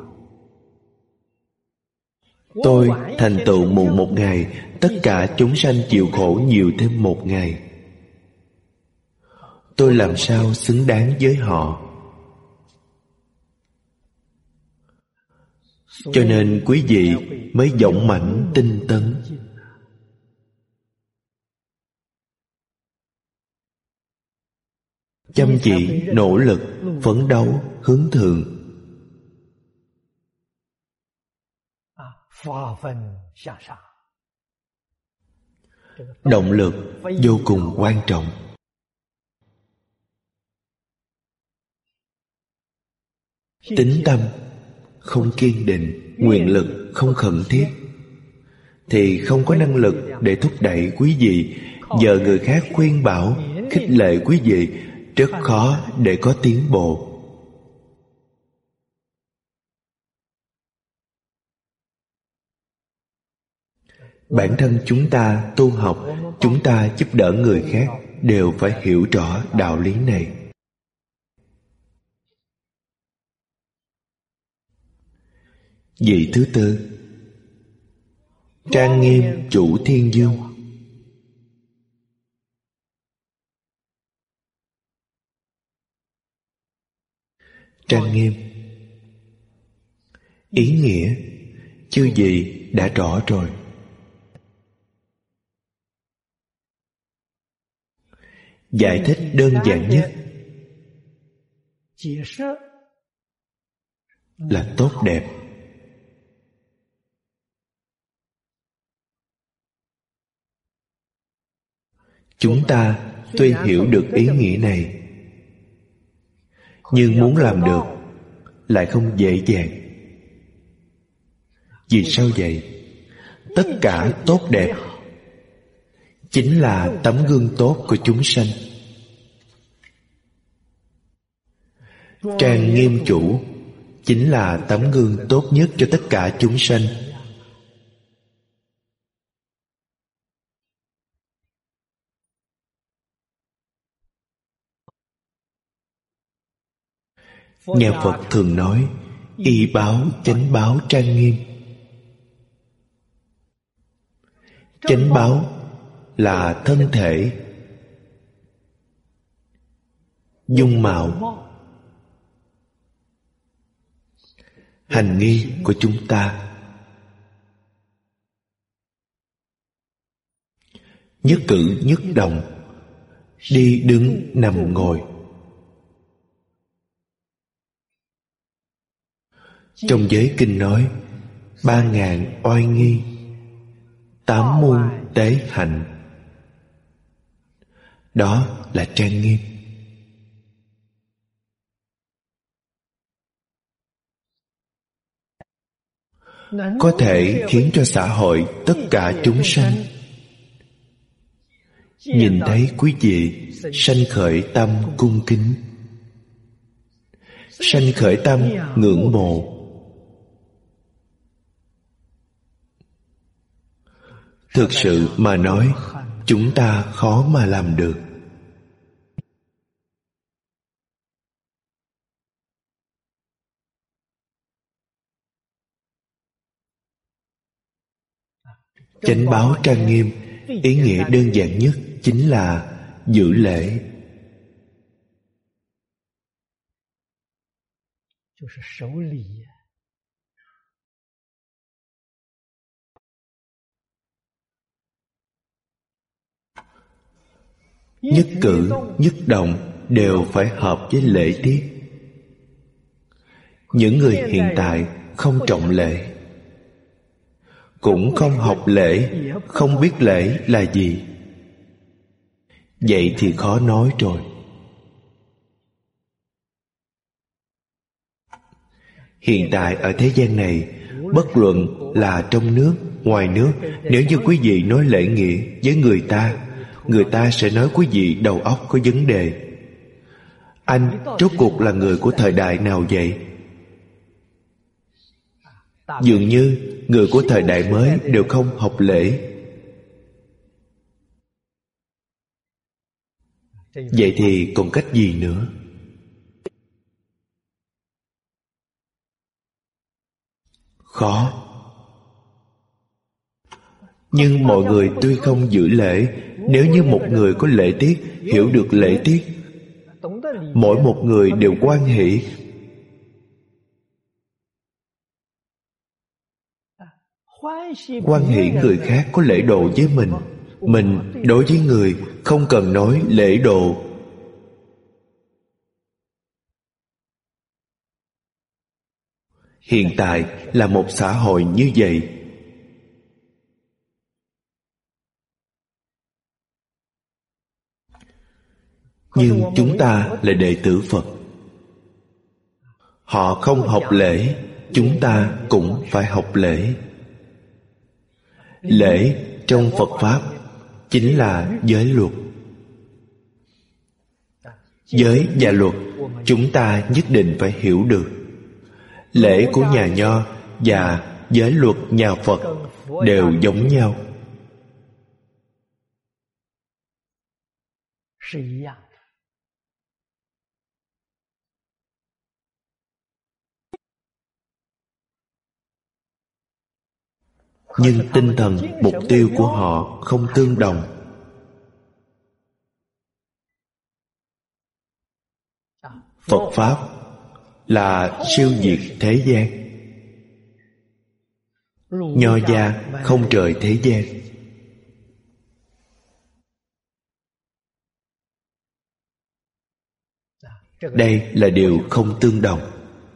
Tôi thành tựu muộn một ngày, tất cả chúng sanh chịu khổ nhiều thêm một ngày. Tôi làm sao xứng đáng với họ? Cho nên quý vị mới dũng mãnh tinh tấn. Chăm chỉ, nỗ lực, phấn đấu, hướng thượng. Động lực vô cùng quan trọng. Tín tâm không kiên định, nguyện lực không khẩn thiết, thì không có năng lực để thúc đẩy quý vị. Nhờ người khác khuyên bảo, khích lệ quý vị, rất khó để có tiến bộ. Bản thân chúng ta tu học, chúng ta giúp đỡ người khác, đều phải hiểu rõ đạo lý này. Vị thứ tư, trang nghiêm chủ thiên dương. Trang nghiêm, ý nghĩa chư vị đã rõ rồi. Giải thích đơn giản nhất là tốt đẹp. Chúng ta tuy hiểu được ý nghĩa này, nhưng muốn làm được lại không dễ dàng. Vì sao vậy? Tất cả tốt đẹp chính là tấm gương tốt của chúng sanh. Trang nghiêm chủ chính là tấm gương tốt nhất cho tất cả chúng sanh. Nhà Phật thường nói y báo, chánh báo, trang nghiêm. Chánh báo là thân thể, dung mạo, hành nghi của chúng ta. Nhất cử nhất động, đi đứng nằm ngồi. Trong giới kinh nói 3.000 oai nghi, 8 môn tế hạnh. Đó là trang nghiêm. Có thể khiến cho xã hội tất cả chúng sanh nhìn thấy quý vị sanh khởi tâm cung kính, sanh khởi tâm ngưỡng mộ. Thực sự mà nói, chúng ta khó mà làm được. Chánh báo trang nghiêm, ý nghĩa đơn giản nhất chính là giữ lễ. Nhất cử, nhất động đều phải hợp với lễ tiết. Những người hiện tại không trọng lễ, cũng không học lễ, không biết lễ là gì, vậy thì khó nói rồi. Hiện tại ở thế gian này, bất luận là trong nước, ngoài nước, nếu như quý vị nói lễ nghĩa với người ta sẽ nói quý vị đầu óc có vấn đề. Anh rốt cuộc là người của thời đại nào vậy? Dường như người của thời đại mới đều không học lễ. Vậy thì còn cách gì nữa? Khó. Nhưng mọi người tuy không giữ lễ, nếu như một người có lễ tiết, hiểu được lễ tiết, mỗi một người đều hoan hỷ. Hoan hỷ người khác có lễ độ với mình đối với người không cần nói lễ độ. Hiện tại là một xã hội như vậy. Nhưng chúng ta là đệ tử Phật. Họ không học lễ, chúng ta cũng phải học lễ. Lễ trong Phật Pháp chính là giới luật. Giới và luật chúng ta nhất định phải hiểu được. Lễ của nhà Nho và giới luật nhà Phật đều giống nhau. Nhưng tinh thần, mục tiêu của họ không tương đồng. Phật Pháp là siêu diệt thế gian. Nho gia không rời thế gian. Đây là điều không tương đồng.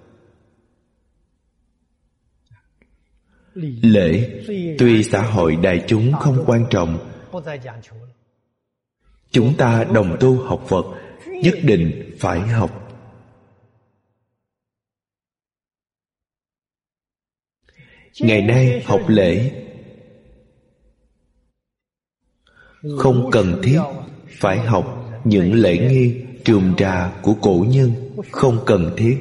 Lễ tuy xã hội đại chúng không quan trọng, chúng ta đồng tu học Phật nhất định phải học. Ngày nay học lễ không cần thiết phải học những lễ nghi rườm rà của cổ nhân, không cần thiết.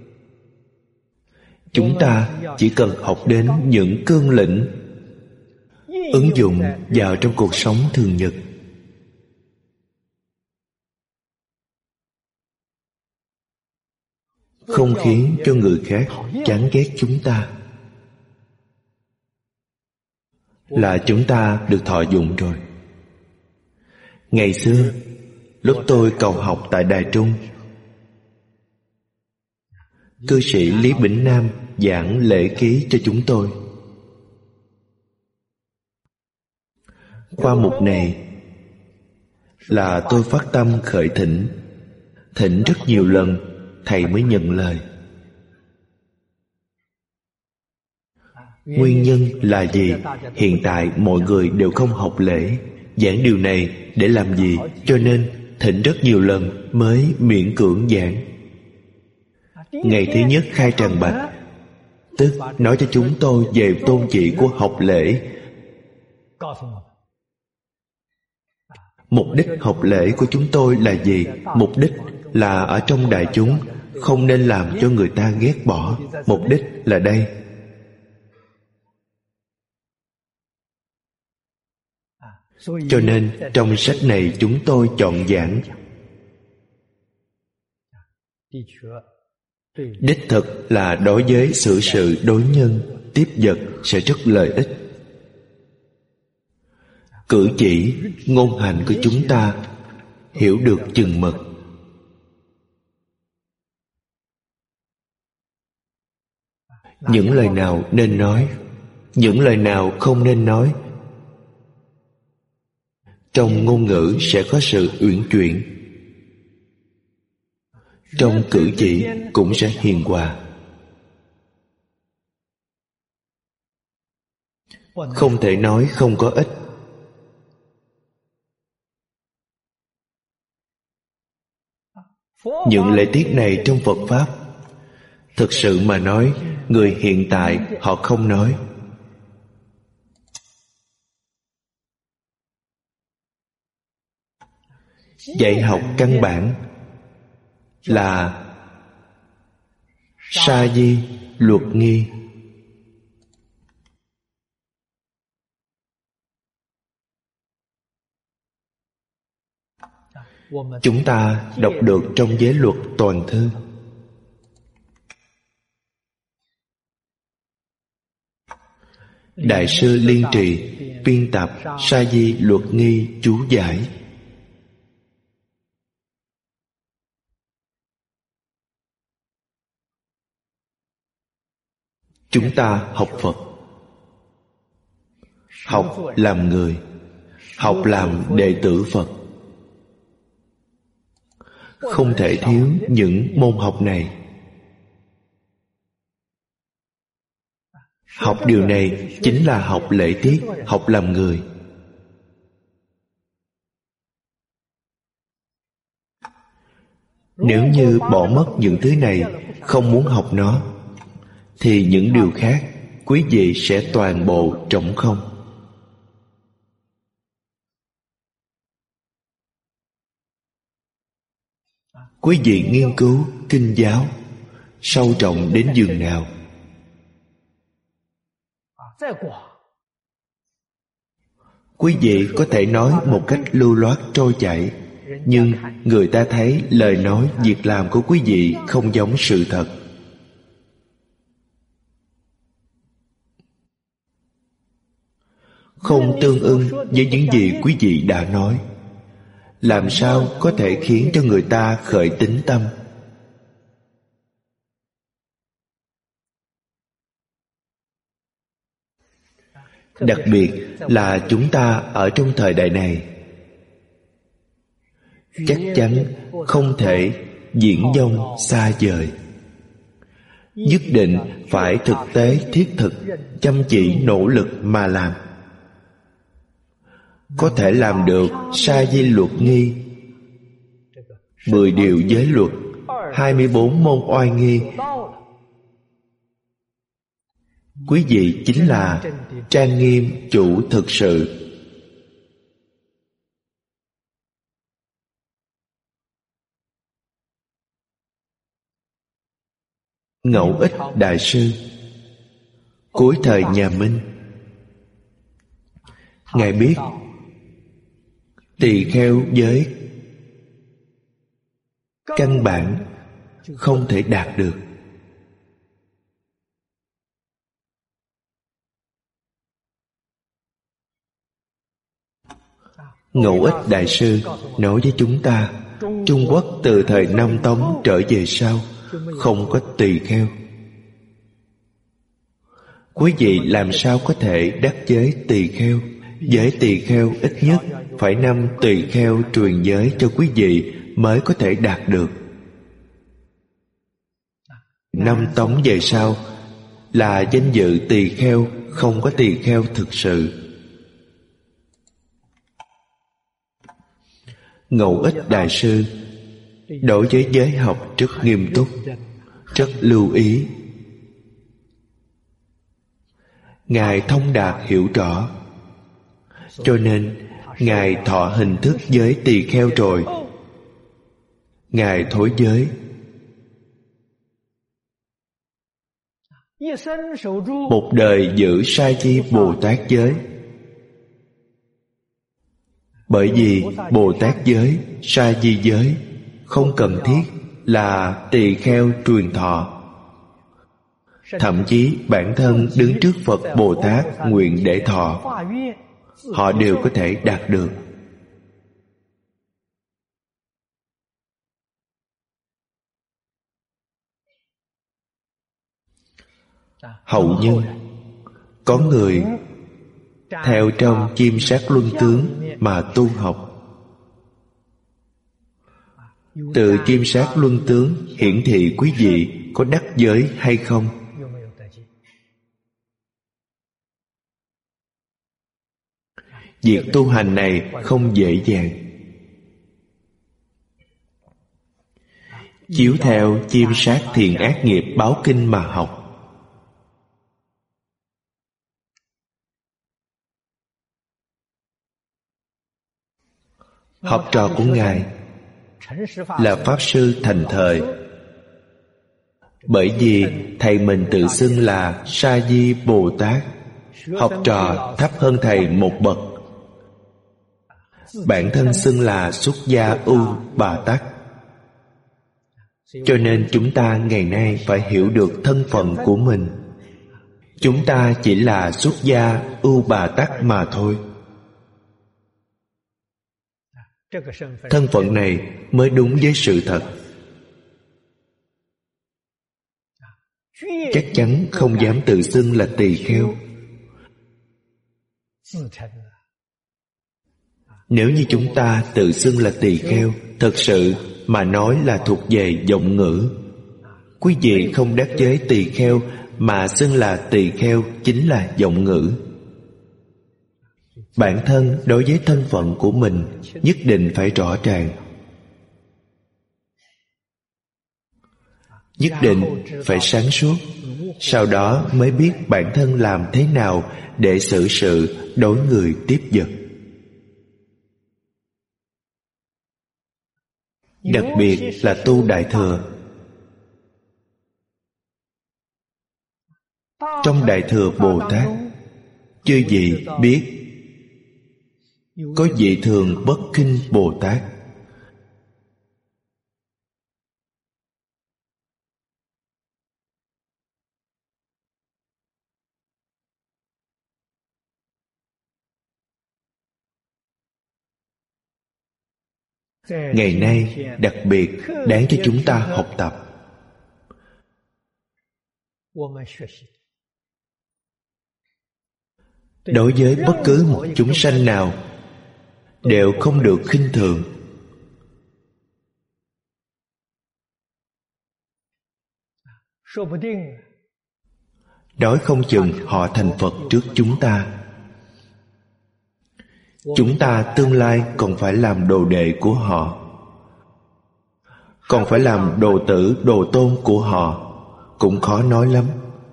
Chúng ta chỉ cần học đến những cương lĩnh, ứng dụng vào trong cuộc sống thường nhật. Không khiến cho người khác chán ghét chúng ta, là chúng ta được thọ dụng rồi. Ngày xưa, lúc tôi cầu học tại Đài Trung, cư sĩ Lý Bỉnh Nam giảng lễ ký cho chúng tôi. Qua mục này là tôi phát tâm khởi thỉnh. Thỉnh rất nhiều lần, thầy mới nhận lời. Nguyên nhân là gì? Hiện tại mọi người đều không học lễ. Giảng điều này để làm gì? Cho nên thỉnh rất nhiều lần mới miễn cưỡng giảng. Ngày thứ nhất khai tràng bạch, tức nói cho chúng tôi về tôn chỉ của học lễ. Mục đích học lễ của chúng tôi là gì? Mục đích là ở trong đại chúng không nên làm cho người ta ghét bỏ. Mục đích là đây. Cho nên trong sách này chúng tôi chọn giảng. Đích thực là đối với xử sự đối nhân, tiếp vật sẽ rất lợi ích. Cử chỉ, ngôn hành của chúng ta hiểu được chừng mực. Những lời nào nên nói, những lời nào không nên nói. Trong ngôn ngữ sẽ có sự uyển chuyển, trong cử chỉ cũng sẽ hiền hòa. Không thể nói không có ích. Những lễ tiết này trong Phật Pháp, thực sự mà nói, người hiện tại họ không nói. Dạy học căn bản là sa di luật nghi. Chúng ta đọc được trong giới luật toàn thư. Đại sư Liên Trì biên tập sa di luật nghi chú giải. Chúng ta học Phật, học làm người, học làm đệ tử Phật. Không thể thiếu những môn học này. Học điều này chính là học lễ tiết, học làm người. Nếu như bỏ mất những thứ này, không muốn học nó, thì những điều khác quý vị sẽ toàn bộ trống không. Quý vị nghiên cứu kinh giáo sâu trọng đến giường nào, quý vị có thể nói một cách lưu loát trôi chảy, nhưng người ta thấy lời nói, việc làm của quý vị không giống sự thật. Không tương ưng với những gì quý vị đã nói, làm sao có thể khiến cho người ta khởi tín tâm? Đặc biệt là chúng ta ở trong thời đại này, chắc chắn không thể diễn dông xa vời. Nhất định phải thực tế thiết thực, chăm chỉ nỗ lực mà làm. Có thể làm được sa di luật nghi, 10 điều giới luật, 24 môn oai nghi. Quý vị chính là trang nghiêm chủ thực sự. Ngẫu Ích Đại Sư cuối thời nhà Minh, Ngài biết tỳ kheo giới căn bản không thể đạt được. Ngẫu Ích Đại Sư nói với chúng ta, Trung Quốc từ thời Nam Tống trở về sau không có tỳ kheo. Quý vị làm sao có thể đắc giới tỳ kheo? Giới tỳ kheo ít nhất phải 5 tỳ kheo truyền giới cho quý vị mới có thể đạt được. Nam Tống về sau là danh dự tỳ kheo, không có tỳ kheo thực sự. Ngẫu Ích Đại Sư đối với giới học rất nghiêm túc, rất lưu ý. Ngài thông đạt hiểu rõ, cho nên Ngài thọ hình thức giới tỳ kheo rồi, Ngài thối giới. Một đời giữ sa di Bồ Tát giới. Bởi vì Bồ Tát giới, sa di giới không cần thiết là tỳ kheo truyền thọ. Thậm chí bản thân đứng trước Phật Bồ Tát nguyện để thọ, họ đều có thể đạt được. Hậu nhân có người theo trong chiêm sát luân tướng mà tu học. Từ chiêm sát luân tướng hiển thị quý vị có đắc giới hay không. Việc tu hành này không dễ dàng. Chiếu theo chiêm sát thiện ác nghiệp báo kinh mà học. Học trò của Ngài là Pháp Sư thành thời. Bởi vì thầy mình tự xưng là Sa Di Bồ Tát, học trò thấp hơn thầy một bậc. Bản thân xưng là Xuất Gia U Bà Tát. Cho nên chúng ta ngày nay phải hiểu được thân phận của mình. Chúng ta chỉ là Xuất Gia U Bà Tát mà thôi. Thân phận này mới đúng với sự thật. Chắc chắn không dám tự xưng là tỳ kheo. Nếu như chúng ta tự xưng là tỳ kheo, thật sự mà nói là thuộc về vọng ngữ. Quý vị không đắc giới tỳ kheo mà xưng là tỳ kheo chính là vọng ngữ. Bản thân đối với thân phận của mình nhất định phải rõ ràng. Nhất định phải sáng suốt, sau đó mới biết bản thân làm thế nào để xử sự đối người tiếp vật. Đặc biệt là tu Đại Thừa. Trong Đại Thừa Bồ Tát, chư vị biết có vị Thường Bất Kinh Bồ Tát. Ngày nay đặc biệt đáng cho chúng ta học tập. Đối với bất cứ một chúng sanh nào đều không được khinh thường. Nói không chừng họ thành Phật trước chúng ta. Chúng ta tương lai còn phải làm đồ đệ của họ, còn phải làm đồ tử, đồ tôn của họ, cũng khó nói lắm.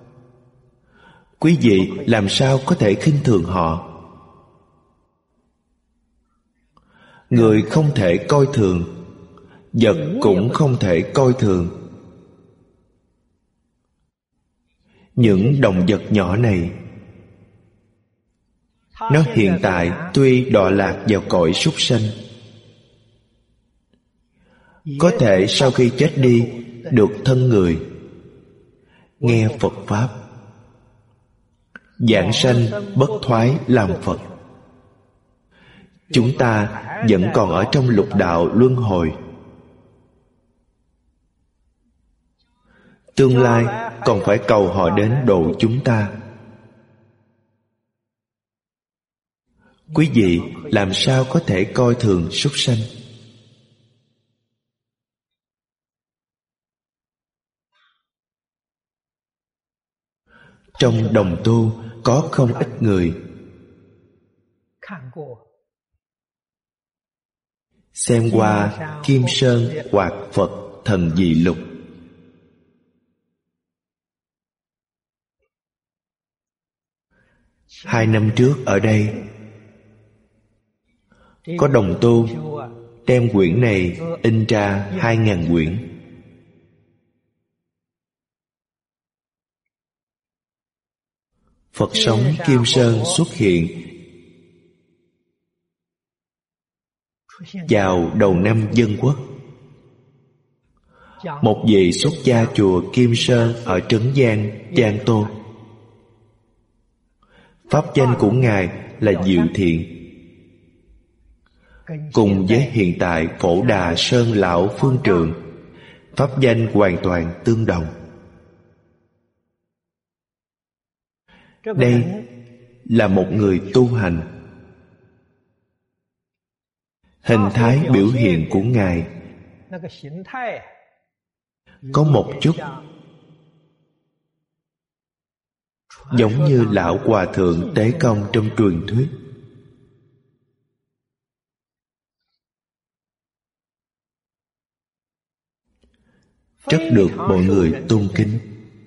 Quý vị làm sao có thể khinh thường họ? Người không thể coi thường, vật cũng không thể coi thường. Những động vật nhỏ này, nó hiện tại tuy đọa lạc vào cõi súc sanh, có thể sau khi chết đi được thân người, nghe Phật Pháp, vãng sanh bất thoái làm Phật. Chúng ta vẫn còn ở trong lục đạo luân hồi. Tương lai còn phải cầu họ đến độ chúng ta. Quý vị làm sao có thể coi thường súc sanh? Trong đồng tu có không ít người xem qua Kim Sơn Hoạt Phật Thần Dị Lục. Hai năm trước ở đây có đồng tu đem quyển này in ra 2.000 quyển. Phật sống Kim Sơn xuất hiện vào đầu năm Dân Quốc. Một vị xuất gia chùa Kim Sơn ở Trấn Giang, Giang Tô. Pháp danh của Ngài là Diệu Thiện. Cùng với hiện tại Phổ Đà Sơn Lão Phương Trượng, pháp danh hoàn toàn tương đồng. Đây là một người tu hành. Hình thái biểu hiện của Ngài có một chút giống như Lão Hòa Thượng Tế Công trong truyền thuyết. Rất được mọi người tôn kính.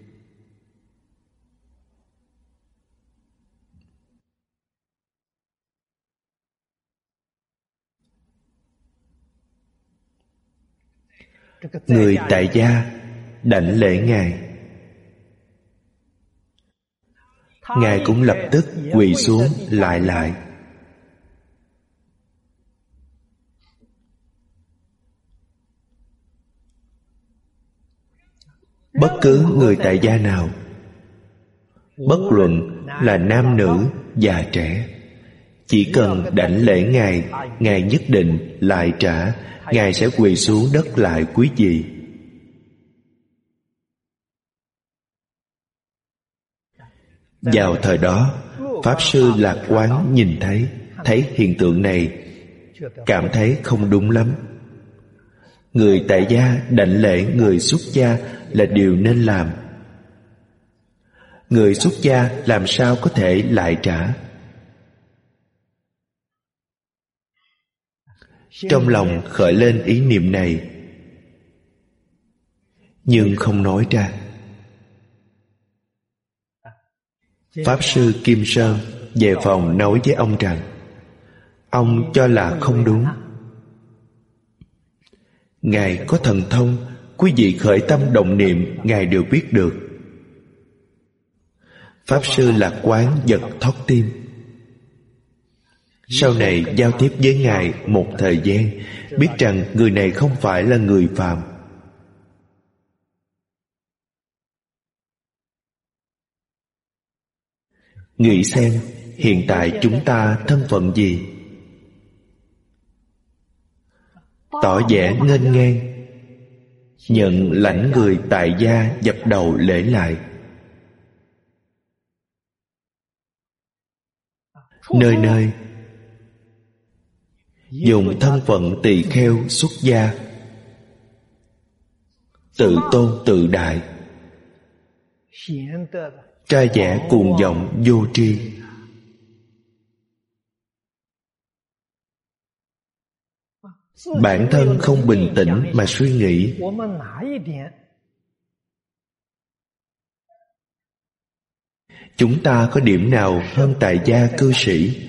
Người tại gia đảnh lễ Ngài. Ngài cũng lập tức quỳ xuống lại. Bất cứ người tại gia nào, bất luận là nam nữ già trẻ, chỉ cần đảnh lễ Ngài, Ngài nhất định lại trả. Ngài sẽ quỳ xuống đất lại quý vị. Vào thời đó, Pháp Sư Lạc Quán nhìn thấy hiện tượng này, cảm thấy không đúng lắm. Người tại gia đảnh lễ người xuất gia là điều nên làm. Người xuất gia làm sao có thể lại trả? Trong lòng khởi lên ý niệm này, nhưng không nói ra. Pháp sư Kim Sơn về phòng nói với ông rằng ông cho là không đúng. Ngài có thần thông, quý vị khởi tâm động niệm Ngài đều biết được. Pháp sư Lạc Quán giật thót tim. Sau này giao tiếp với Ngài một thời gian, biết rằng người này không phải là người phàm. Nghĩ xem, hiện tại chúng ta thân phận gì? Tỏ vẻ nghênh ngang, nhận lãnh người tại gia dập đầu lễ lại. Nơi nơi dùng thân phận tỳ kheo xuất gia, tự tôn tự đại, ra vẻ cuồng vọng vô tri. Bản thân không bình tĩnh mà suy nghĩ, chúng ta có điểm nào hơn tại gia cư sĩ?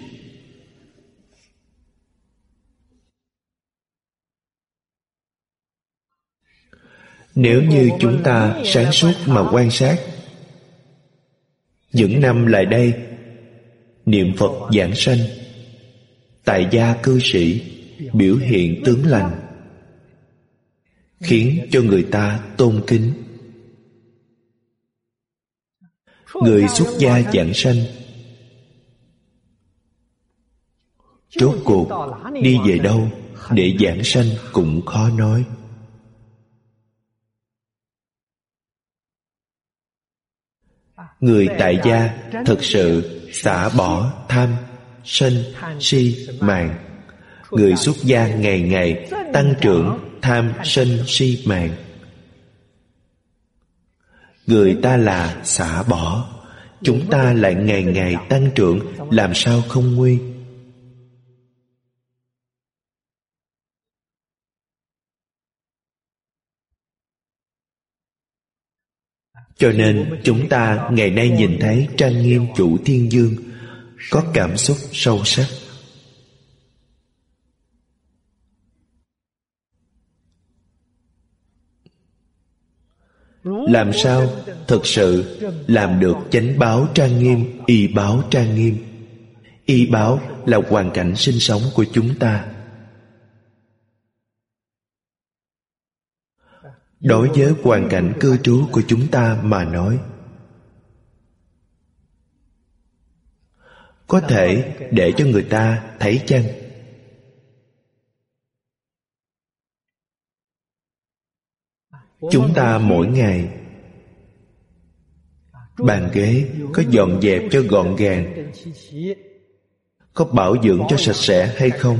Nếu như chúng ta sáng suốt mà quan sát, những năm lại đây niệm Phật giảng sanh, tại gia cư sĩ biểu hiện tướng lành, khiến cho người ta tôn kính. Người xuất gia giảng sanh, rốt cuộc đi về đâu để giảng sanh cũng khó nói. Người tại gia thực sự xả bỏ tham, sân, si, mạn. Người xuất gia ngày ngày tăng trưởng tham, sân, si, mạn. Người ta là xả bỏ, chúng ta lại ngày ngày tăng trưởng, làm sao không nguy? Cho nên chúng ta ngày nay nhìn thấy trang nghiêm chủ thiên dương, có cảm xúc sâu sắc. Làm sao thực sự làm được chánh báo trang nghiêm, y báo trang nghiêm? Y báo là hoàn cảnh sinh sống của chúng ta. Đối với hoàn cảnh cư trú của chúng ta mà nói, có thể để cho người ta thấy chăng? Chúng ta mỗi ngày bàn ghế có dọn dẹp cho gọn gàng, có bảo dưỡng cho sạch sẽ hay không?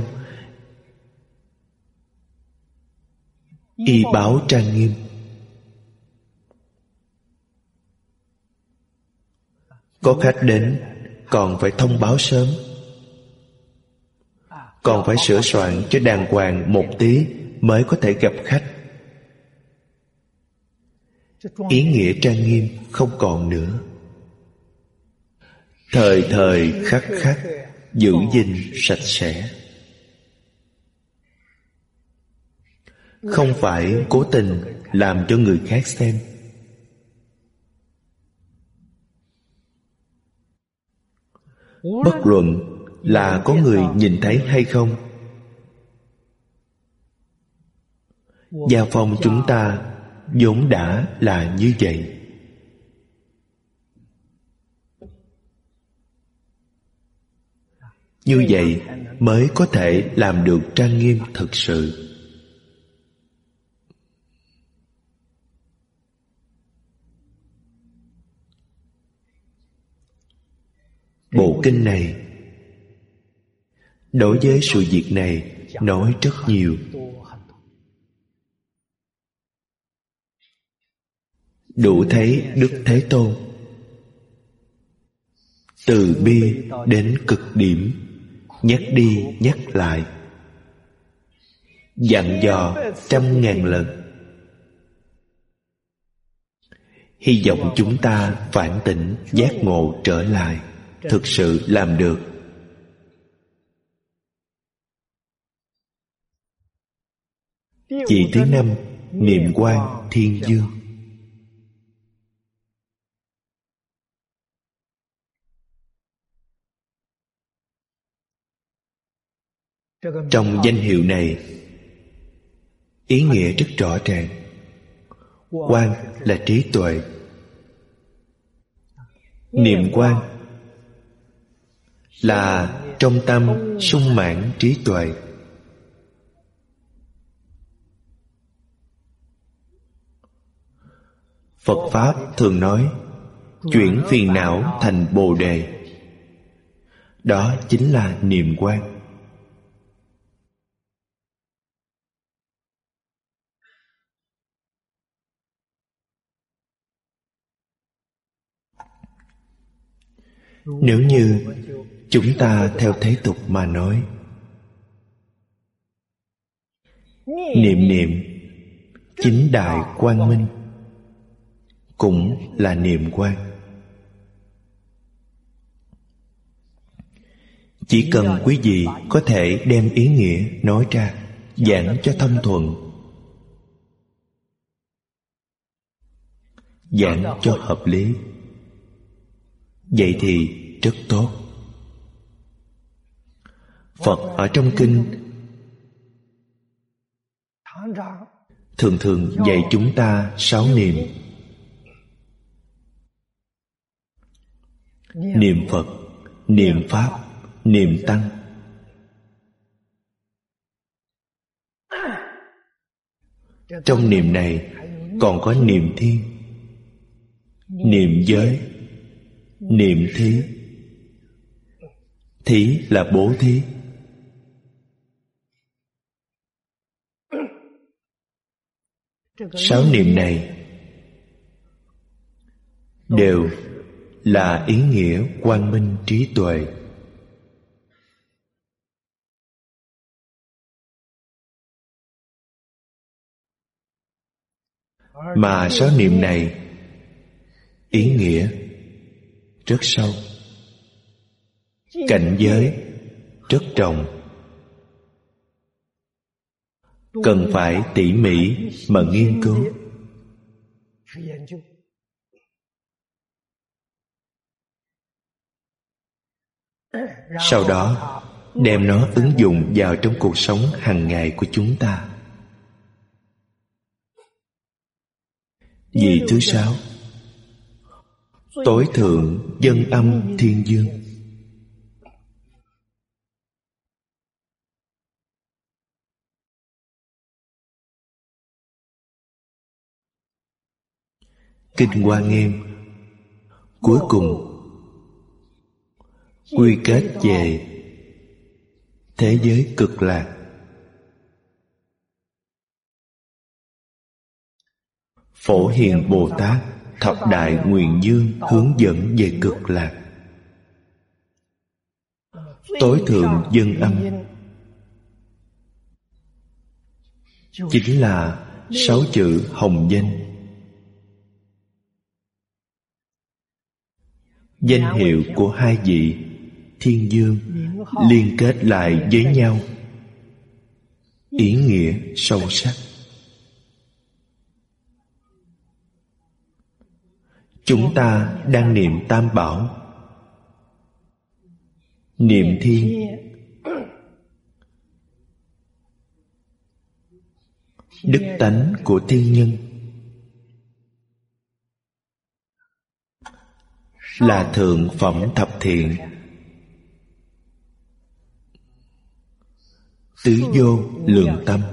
Y báo trang nghiêm. Có khách đến còn phải thông báo sớm, còn phải sửa soạn cho đàng hoàng một tí mới có thể gặp khách. Ý nghĩa trang nghiêm không còn nữa. Thời thời khắc khắc giữ gìn sạch sẽ. Không phải cố tình làm cho người khác xem. Bất luận là có người nhìn thấy hay không, gia phong chúng ta vốn đã là như vậy. Như vậy mới có thể làm được trang nghiêm thực sự. Bộ kinh này đối với sự việc này nói rất nhiều. Đủ thấy Đức Thế Tôn từ bi đến cực điểm, nhắc đi nhắc lại, dặn dò trăm ngàn lần. Hy vọng chúng ta phản tỉnh giác ngộ trở lại, thực sự làm được. Vị thứ 5, niệm quang thiên dương. Trong danh hiệu này, ý nghĩa rất rõ ràng. Quang là trí tuệ. Niệm quang là trong tâm sung mãn trí tuệ. Phật Pháp thường nói chuyển phiền não thành Bồ Đề. Đó chính là niệm quang. Nếu như chúng ta theo thế tục mà nói, niệm chính đại quang minh cũng là niệm quang. Chỉ cần quý vị có thể đem ý nghĩa nói ra, giảng cho thông thuận, giảng cho hợp lý, vậy thì rất tốt. Phật ở trong kinh thường thường dạy chúng ta 6 niệm. Niệm Phật, niệm Pháp, niệm Tăng. Trong niệm này còn có niệm thiên, niệm giới, niệm thí. Thí là bố thí. Sáu niệm này đều là ý nghĩa quang minh trí tuệ. Mà sáu niệm này ý nghĩa rất sâu, cảnh giới rất rộng, cần phải tỉ mỉ mà nghiên cứu. Sau đó đem nó ứng dụng vào trong cuộc sống hàng ngày của chúng ta. Vị thứ 6, tối thượng dân âm thiên dương. Kinh Hoa Nghiêm cuối cùng quy kết về thế giới cực lạc. Phổ Hiền Bồ Tát thập đại nguyện dương hướng dẫn về cực lạc. Tối thượng dân âm chính là 6 chữ hồng danh. Danh hiệu của hai vị thiên dương liên kết lại với nhau, ý nghĩa sâu sắc. Chúng ta đang niệm Tam Bảo, niệm thiên, đức tánh của thiên nhân, là thượng phẩm thập thiện, tứ vô lượng tâm.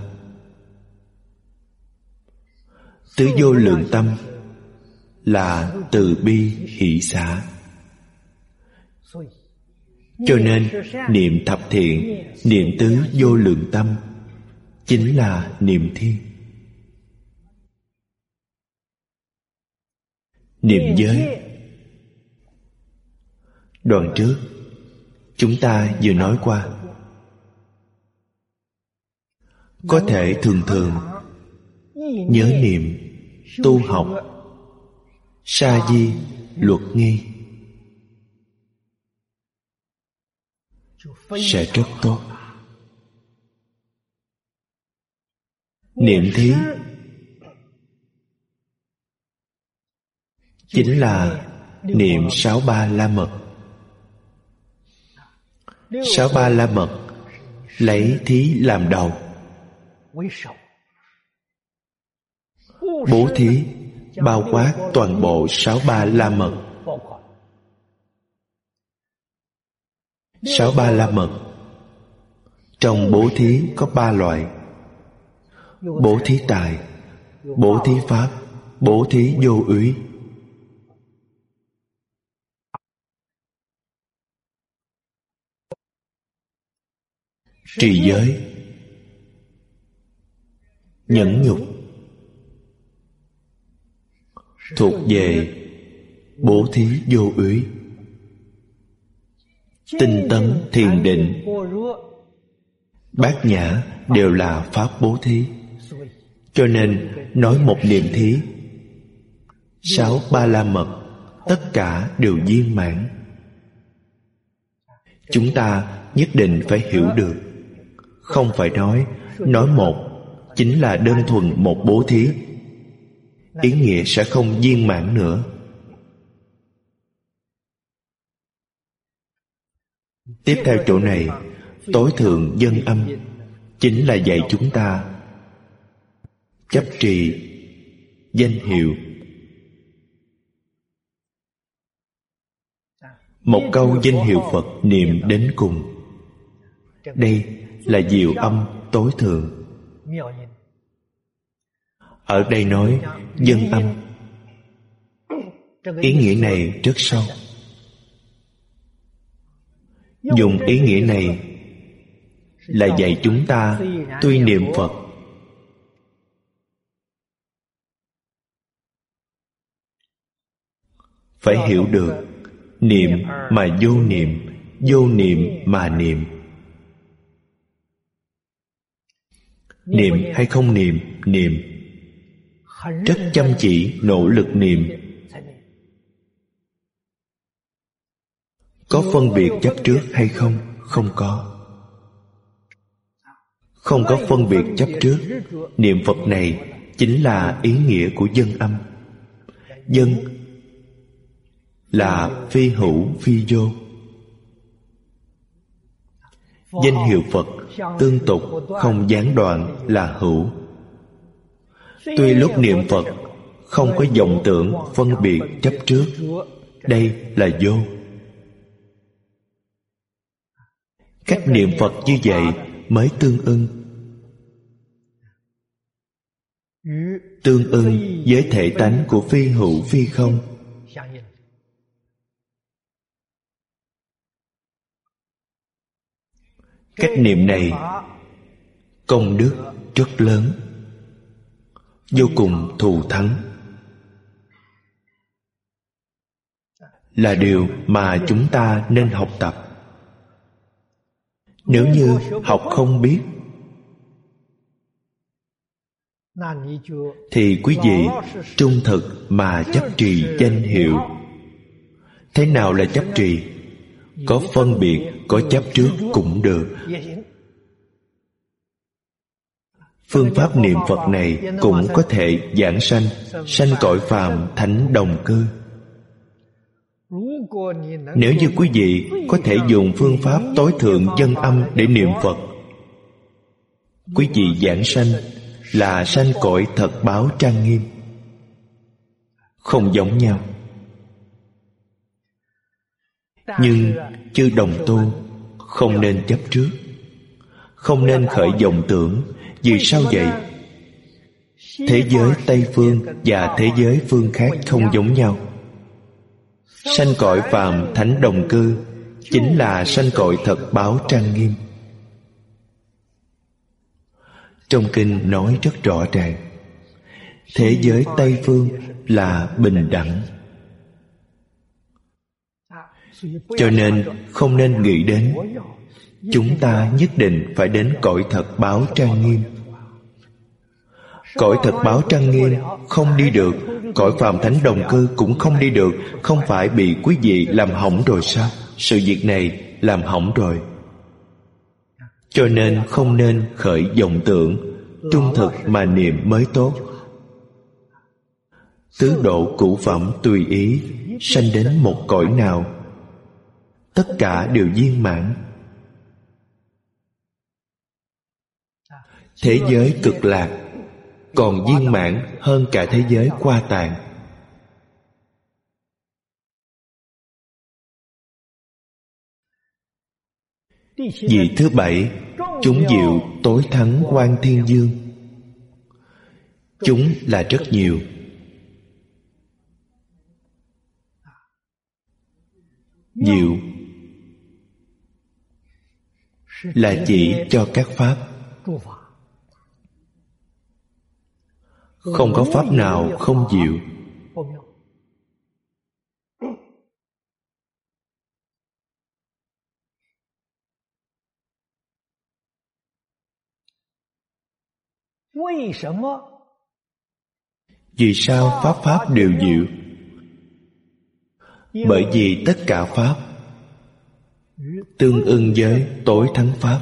Tứ vô lượng tâm là từ bi hỷ xả. Cho nên niệm thập thiện, niệm tứ vô lượng tâm chính là niệm thiên. Niệm giới, đoạn trước chúng ta vừa nói qua. Có thể thường thường nhớ niệm, tu học sa di luật nghi sẽ rất tốt. Niệm thí chính là niệm 63 la mật. 63 la mật lấy thí làm đầu. Bố thí bao quát toàn bộ 63 la mật. 63 la mật trong bố thí có 3 loại: bố thí tài, bố thí pháp, bố thí vô úy. Trì giới, nhẫn nhục thuộc về bố thí vô úy. Tinh tấn, thiền định, bát nhã đều là pháp bố thí. Cho nên nói một niệm thí, 63 la mật tất cả đều viên mãn. Chúng ta nhất định phải hiểu được, không phải nói một chính là đơn thuần một bố thí, ý nghĩa sẽ không viên mãn nữa. Tiếp theo chỗ này, tối thượng dân âm chính là dạy chúng ta chấp trì danh hiệu. Một câu danh hiệu Phật niệm đến cùng. Đây là diệu âm tối thượng. Ở đây nói dân âm, ý nghĩa này rất sâu. Dùng ý nghĩa này là dạy chúng ta tuy niệm Phật, phải hiểu được niệm mà vô niệm, vô niệm mà niệm. Niệm hay không niệm, niệm. Rất chăm chỉ, nỗ lực niệm. Có phân biệt chấp trước hay không? Không có. Không có phân biệt chấp trước. Niệm Phật này chính là ý nghĩa của dân âm. Dân là phi hữu phi vô. Danh hiệu Phật tương tục không gián đoạn là hữu. Tuy lúc niệm Phật không có vọng tưởng phân biệt chấp trước, đây là vô. Cách niệm Phật như vậy mới tương ưng. Tương ưng với thể tánh của phi hữu phi không. Cách niệm này công đức rất lớn, vô cùng thù thắng, là điều mà chúng ta nên học tập. Nếu như học không biết thì quý vị trung thực mà chấp trì danh hiệu. Thế nào là chấp trì? Có phân biệt, có chấp trước cũng được. Phương pháp niệm Phật này cũng có thể giảng sanh, sanh cõi phàm thánh đồng cư. Nếu như quý vị có thể dùng phương pháp tối thượng dân âm để niệm Phật, quý vị giảng sanh là sanh cõi thật báo trang nghiêm. Không giống nhau. Nhưng chư đồng tu không nên chấp trước, không nên khởi vọng tưởng. Vì sao vậy? Thế giới Tây phương và thế giới phương khác không giống nhau. Sanh cõi phàm thánh đồng cư chính là sanh cõi thật báo trang nghiêm. Trong kinh nói rất rõ ràng, thế giới Tây phương là bình đẳng. Cho nên không nên nghĩ đến chúng ta nhất định phải đến cõi thật báo trang nghiêm. Cõi thật báo trang nghiêm không đi được, cõi phàm thánh đồng cư cũng không đi được. Không phải bị quý vị làm hỏng rồi sao? Sự việc này làm hỏng rồi. Cho nên không nên khởi vọng tưởng, trung thực mà niệm mới tốt. Tứ độ cửu phẩm tùy ý, sanh đến một cõi nào, tất cả đều viên mãn. Thế giới cực lạc còn viên mãn hơn cả thế giới qua tạng. Vị thứ bảy, chúng diệu tối thắng Quan Thiên Dương. Chúng là rất nhiều. Diệu là chỉ cho các pháp. Không có pháp nào không diệu. Vì sao pháp pháp đều diệu? Bởi vì tất cả pháp tương ưng với tối thắng pháp.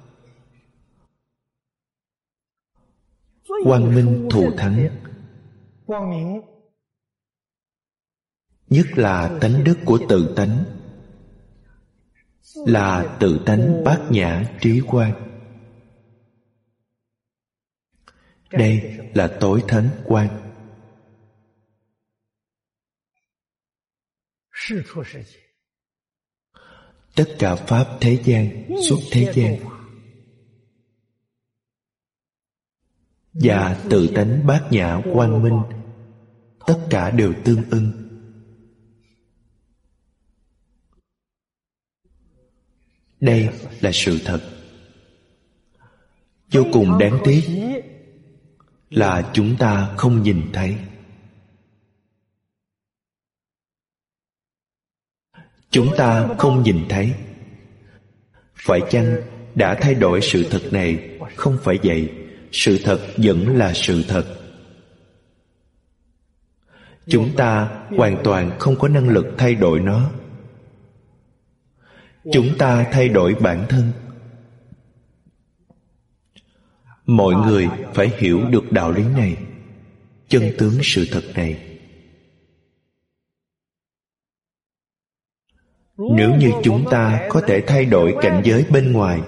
Quang minh thù thắng, nhất là tánh đức của tự tánh, là tự tánh bát nhã trí quang. Đây là tối thắng quang. Tất cả pháp thế gian, xuất thế gian và tự tánh bát nhã quang minh, tất cả đều tương ưng. Đây là sự thật. Vô cùng đáng tiếc là chúng ta không nhìn thấy. Chúng ta không nhìn thấy. Phải chăng đã thay đổi sự thật này? Không phải vậy. Sự thật vẫn là sự thật. Chúng ta hoàn toàn không có năng lực thay đổi nó. Chúng ta thay đổi bản thân. Mọi người phải hiểu được đạo lý này, chân tướng sự thật này. Nếu như chúng ta có thể thay đổi cảnh giới bên ngoài,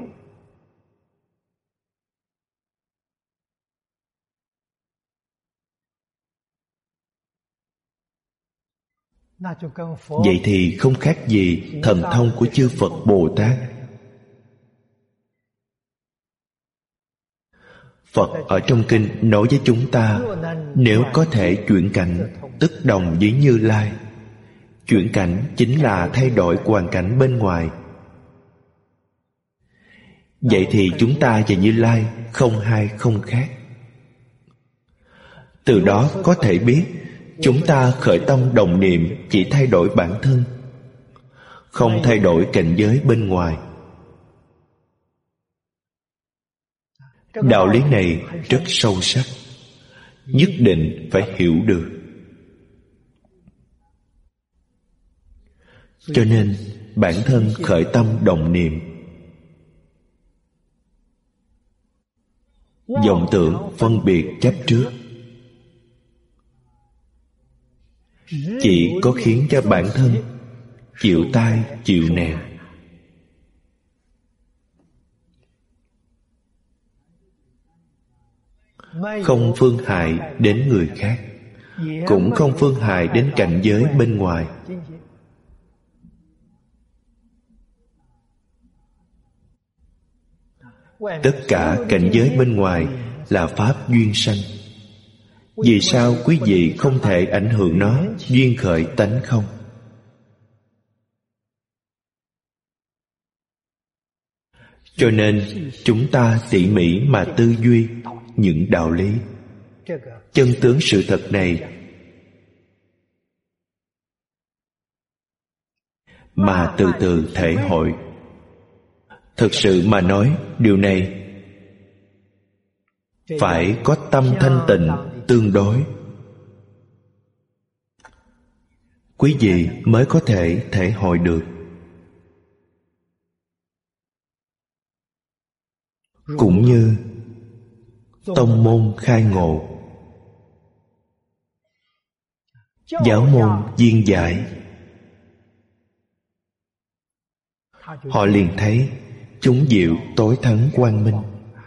vậy thì không khác gì thần thông của chư Phật Bồ Tát. Phật ở trong kinh nói với chúng ta, nếu có thể chuyển cảnh, tức đồng với Như Lai. Chuyển cảnh chính là thay đổi hoàn cảnh bên ngoài. Vậy thì chúng ta và Như Lai không hai không khác. Từ đó có thể biết chúng ta khởi tâm đồng niệm chỉ thay đổi bản thân, không thay đổi cảnh giới bên ngoài. Đạo lý này rất sâu sắc, nhất định phải hiểu được. Cho nên bản thân khởi tâm đồng niệm, vọng tưởng phân biệt chấp trước chỉ có khiến cho bản thân chịu tai chịu nạn. Không phương hại đến người khác, cũng không phương hại đến cảnh giới bên ngoài. Tất cả cảnh giới bên ngoài là pháp duyên sanh. Vì sao quý vị không thể ảnh hưởng nó? Duyên khởi tánh không. Cho nên chúng ta tỉ mỉ mà tư duy những đạo lý, chân tướng sự thật này, mà từ từ thể hội. Thực sự mà nói, điều này phải có tâm thanh tịnh tương đối, quý vị mới có thể thể hội được. Cũng như tông môn khai ngộ, giáo môn viên giải, họ liền thấy chúng diệu tối thắng quang minh.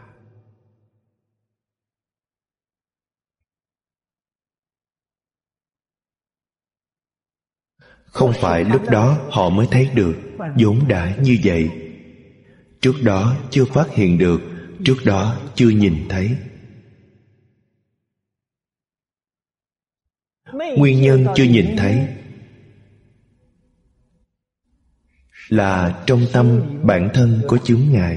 Không phải lúc đó họ mới thấy được, vốn đã như vậy. Trước đó chưa phát hiện được, trước đó chưa nhìn thấy. Nguyên nhân chưa nhìn thấy là trong tâm bản thân có chướng ngại.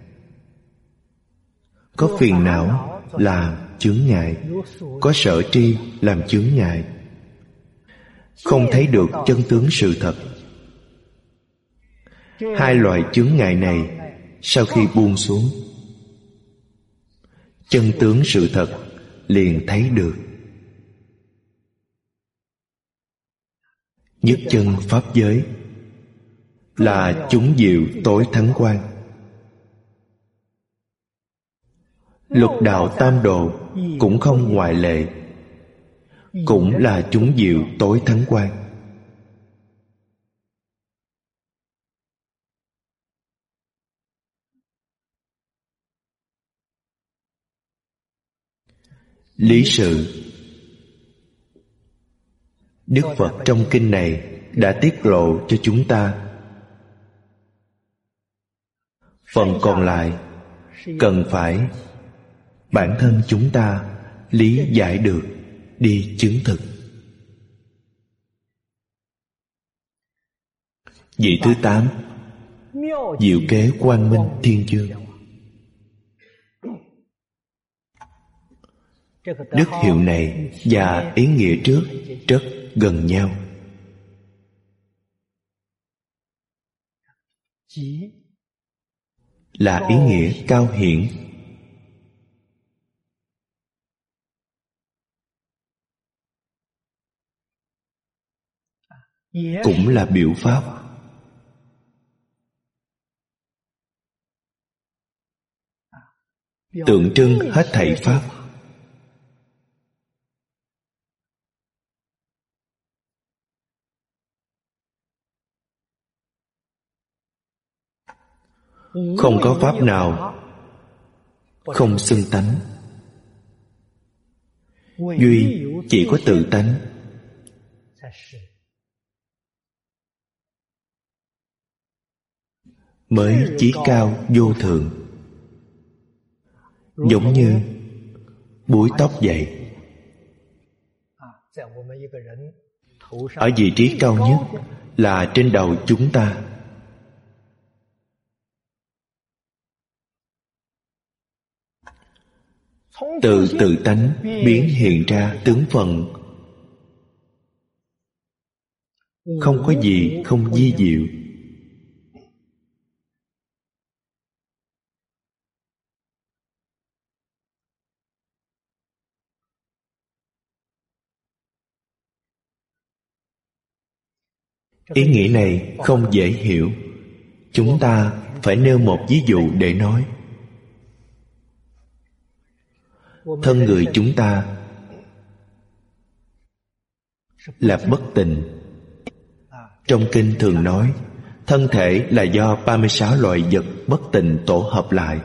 Có phiền não làm chướng ngại, có sở tri làm chướng ngại. Không thấy được chân tướng sự thật. Hai loại chướng ngại này sau khi buông xuống, chân tướng sự thật liền thấy được. Nhất chân pháp giới là chúng diệu tối thắng quang. Lục đạo tam độ cũng không ngoại lệ, cũng là chúng diệu tối thắng quang. Lý sự, Đức Phật trong kinh này đã tiết lộ cho chúng ta. Phần còn lại cần phải bản thân chúng ta lý giải được, đi chứng thực. Vị thứ 8, diệu kế quang minh thiên chương. Đức hiệu này và ý nghĩa trước rất gần nhau. Là ý nghĩa cao hiển. Cũng là biểu pháp. Tượng trưng hết thảy pháp. Không có pháp nào không xưng tánh. Duy chỉ có tự tánh. Mới chí cao vô thượng. Giống như búi tóc vậy. Ở vị trí cao nhất là trên đầu chúng ta. Từ tự tánh biến hiện ra tướng phận. Không có gì không vi diệu. Ý nghĩa này không dễ hiểu. Chúng ta phải nêu một ví dụ để nói. Thân người chúng ta là bất tịnh. Trong kinh thường nói thân thể là do 36 loại vật bất tịnh tổ hợp lại.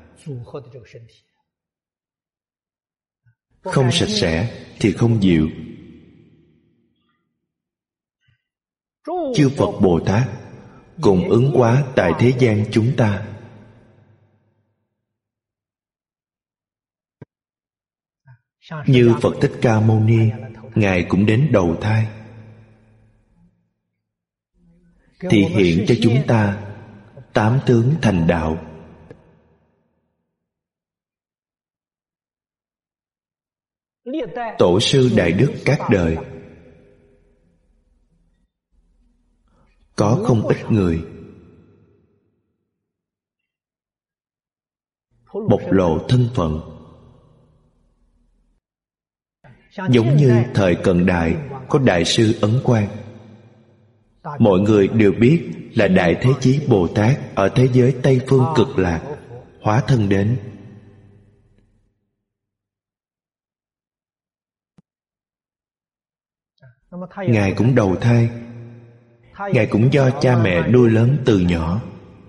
Không sạch sẽ thì không diệu. Chư Phật Bồ Tát cùng ứng hóa tại thế gian chúng ta. Như Phật Thích Ca Mâu Ni, Ngài cũng đến đầu thai, thì hiện cho chúng ta 8 tướng thành đạo. Tổ sư Đại Đức các đời có không ít người bộc lộ thân phận, Giống như thời cận đại có Đại sư Ấn Quang. Mọi người đều biết là Đại Thế Chí Bồ Tát ở thế giới Tây Phương Cực Lạc hóa thân đến. Ngài cũng đầu thai. Ngài cũng do cha mẹ nuôi lớn từ nhỏ.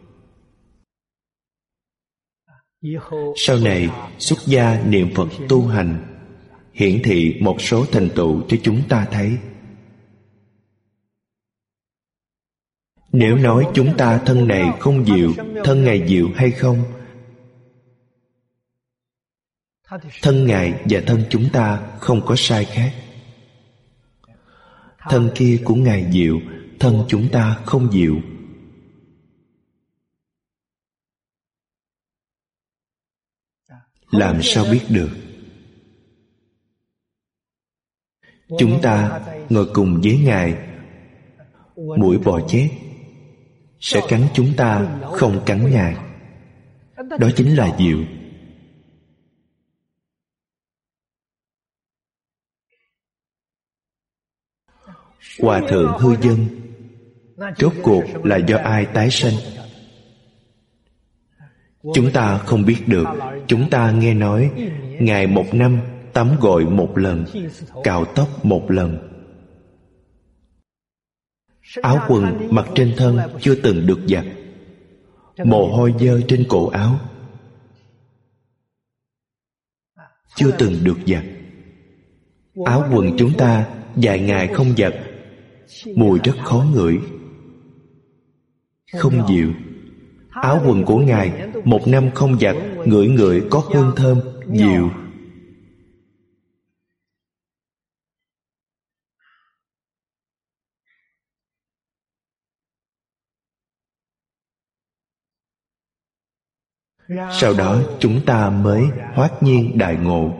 Sau này xuất gia niệm Phật tu hành, hiển thị một số thành tựu cho chúng ta thấy. Nếu nói chúng ta thân này không diệu, thân Ngài diệu hay không? Thân Ngài và thân chúng ta không có sai khác. Thân kia của Ngài diệu, thân chúng ta không diệu. Làm sao biết được? Chúng ta ngồi cùng với Ngài, muỗi bò chết sẽ cắn chúng ta, không cắn Ngài. Đó chính là diệu. Hòa thượng hư dân rốt cuộc là do ai tái sanh? Chúng ta không biết được. Chúng ta nghe nói Ngài một năm tắm gội một lần, cạo tóc một lần. Áo quần mặc trên thân chưa từng được giặt. Mồ hôi dơ trên cổ áo chưa từng được giặt. Áo quần chúng ta vài ngày không giặt, mùi rất khó ngửi, không dịu. Áo quần của Ngài một năm không giặt, ngửi ngửi có hương thơm, dịu. Sau đó chúng ta mới hoát nhiên đại ngộ.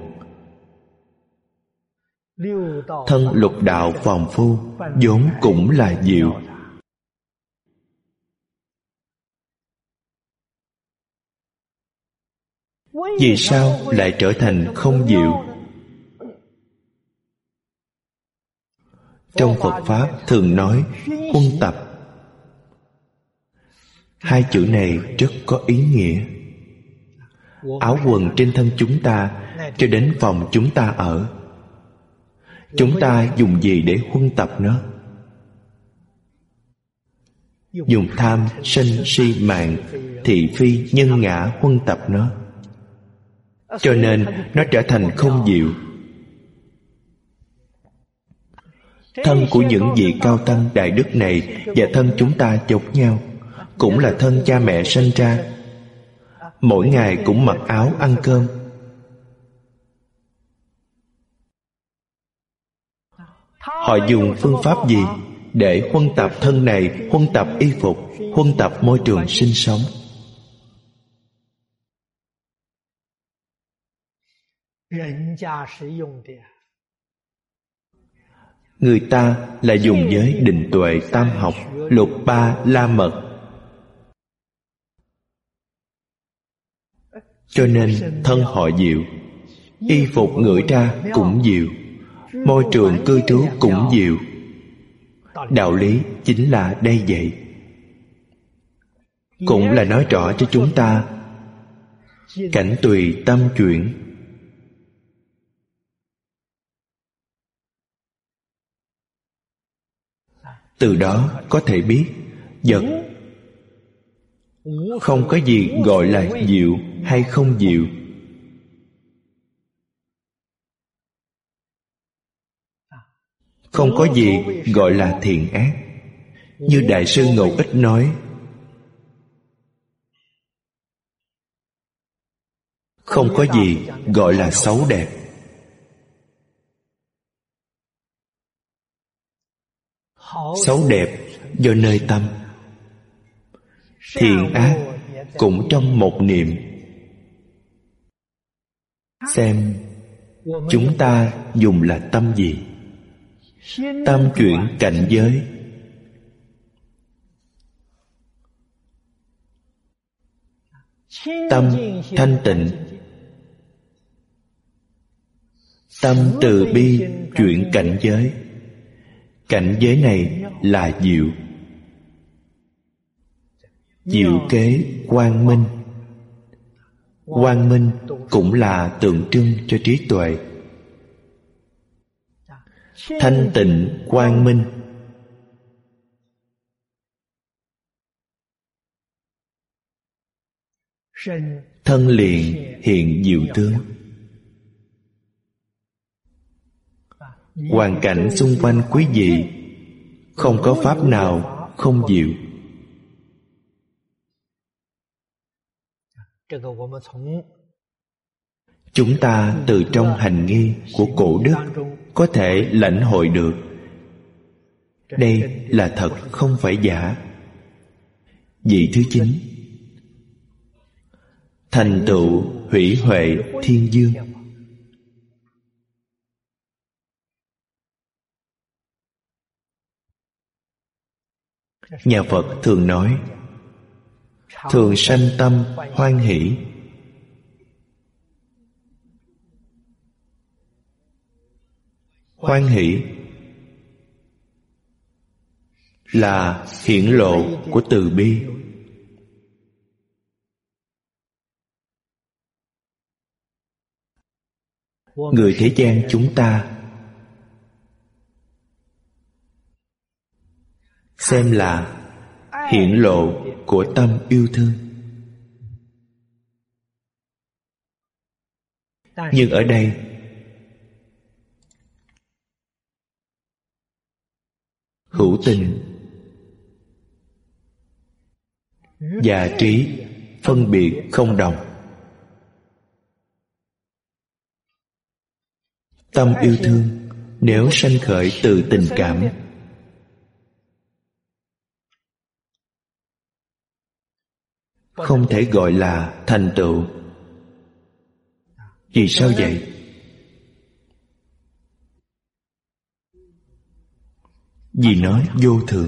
Thân lục đạo phàm phu vốn cũng là diệu. Vì sao lại trở thành không diệu? Trong Phật Pháp thường nói huân tập. Hai chữ này rất có ý nghĩa. Áo quần trên thân chúng ta cho đến phòng chúng ta ở, chúng ta dùng gì để huân tập nó? Dùng tham, sân, si, mạng, thị phi, nhân ngã huân tập nó. Cho nên nó trở thành không diệu. Thân của những vị cao tăng đại đức này và thân chúng ta giống nhau, cũng là thân cha mẹ sanh ra. Mỗi ngày cũng mặc áo ăn cơm. Họ dùng phương pháp gì để huân tập thân này, huân tập y phục, huân tập môi trường sinh sống? Người ta là dùng giới định tuệ tam học, lục ba la mật. Cho nên thân họ diệu. Y phục ngửi ra cũng diệu, môi trường cư trú cũng diệu. Đạo lý chính là đây vậy. Cũng là nói rõ cho chúng ta cảnh tùy tâm chuyển. Từ đó có thể biết vật không có gì gọi là diệu hay không diệu. Không có gì gọi là thiện ác. Như Đại sư Ngẫu Ích nói, không có gì gọi là xấu đẹp. Xấu đẹp do nơi tâm. Thiện ác cũng trong một niệm. Xem chúng ta dùng là tâm gì. Tâm chuyển cảnh giới. Tâm thanh tịnh, Tâm từ bi chuyển cảnh giới. Cảnh giới này là diệu. Diệu kế quang minh. Quang minh cũng là tượng trưng cho trí tuệ. Thanh tịnh quang minh. Thân liền hiện diệu tướng. Hoàn cảnh xung quanh quý vị không có pháp nào không diệu. Chúng ta từ trong hành nghi của cổ đức có thể lãnh hội được. Đây là thật không phải giả. Vị thứ 9, thành tựu hủy huệ thiên dương. Nhà Phật thường nói thường sanh tâm hoan hỷ. Hoan hỷ là hiển lộ của từ bi. Người thế gian chúng ta xem là hiển lộ của tâm yêu thương. Nhưng ở đây hữu tình và trí phân biệt không đồng. Tâm yêu thương nếu sanh khởi từ tình cảm, không thể gọi là thành tựu. Vì sao vậy? Vì nó vô thường.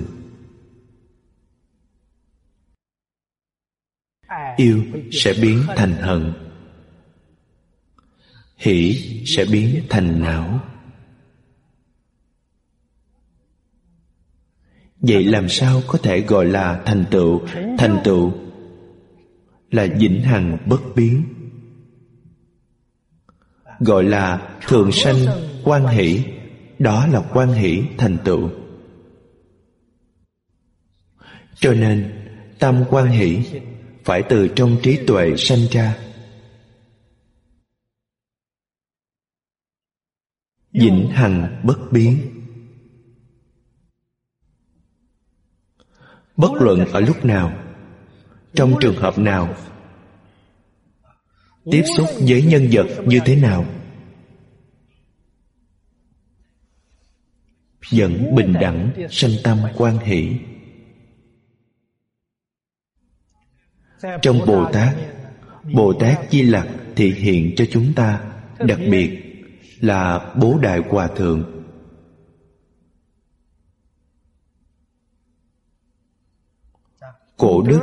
Yêu sẽ biến thành hận, hỷ sẽ biến thành não. Vậy làm sao có thể gọi là thành tựu? Thành tựu là vĩnh hằng bất biến. Gọi là thường sanh quan hỷ, đó là quan hỷ thành tựu. Cho nên tâm quan hỷ phải từ trong trí tuệ sanh ra. Vĩnh hằng bất biến. Bất luận ở lúc nào, trong trường hợp nào, tiếp xúc với nhân vật như thế nào, vẫn bình đẳng sanh tâm quan hỷ. Trong Bồ Tát Di Lặc thị hiện cho chúng ta, đặc biệt là Bố Đại Hòa Thượng. Cổ đức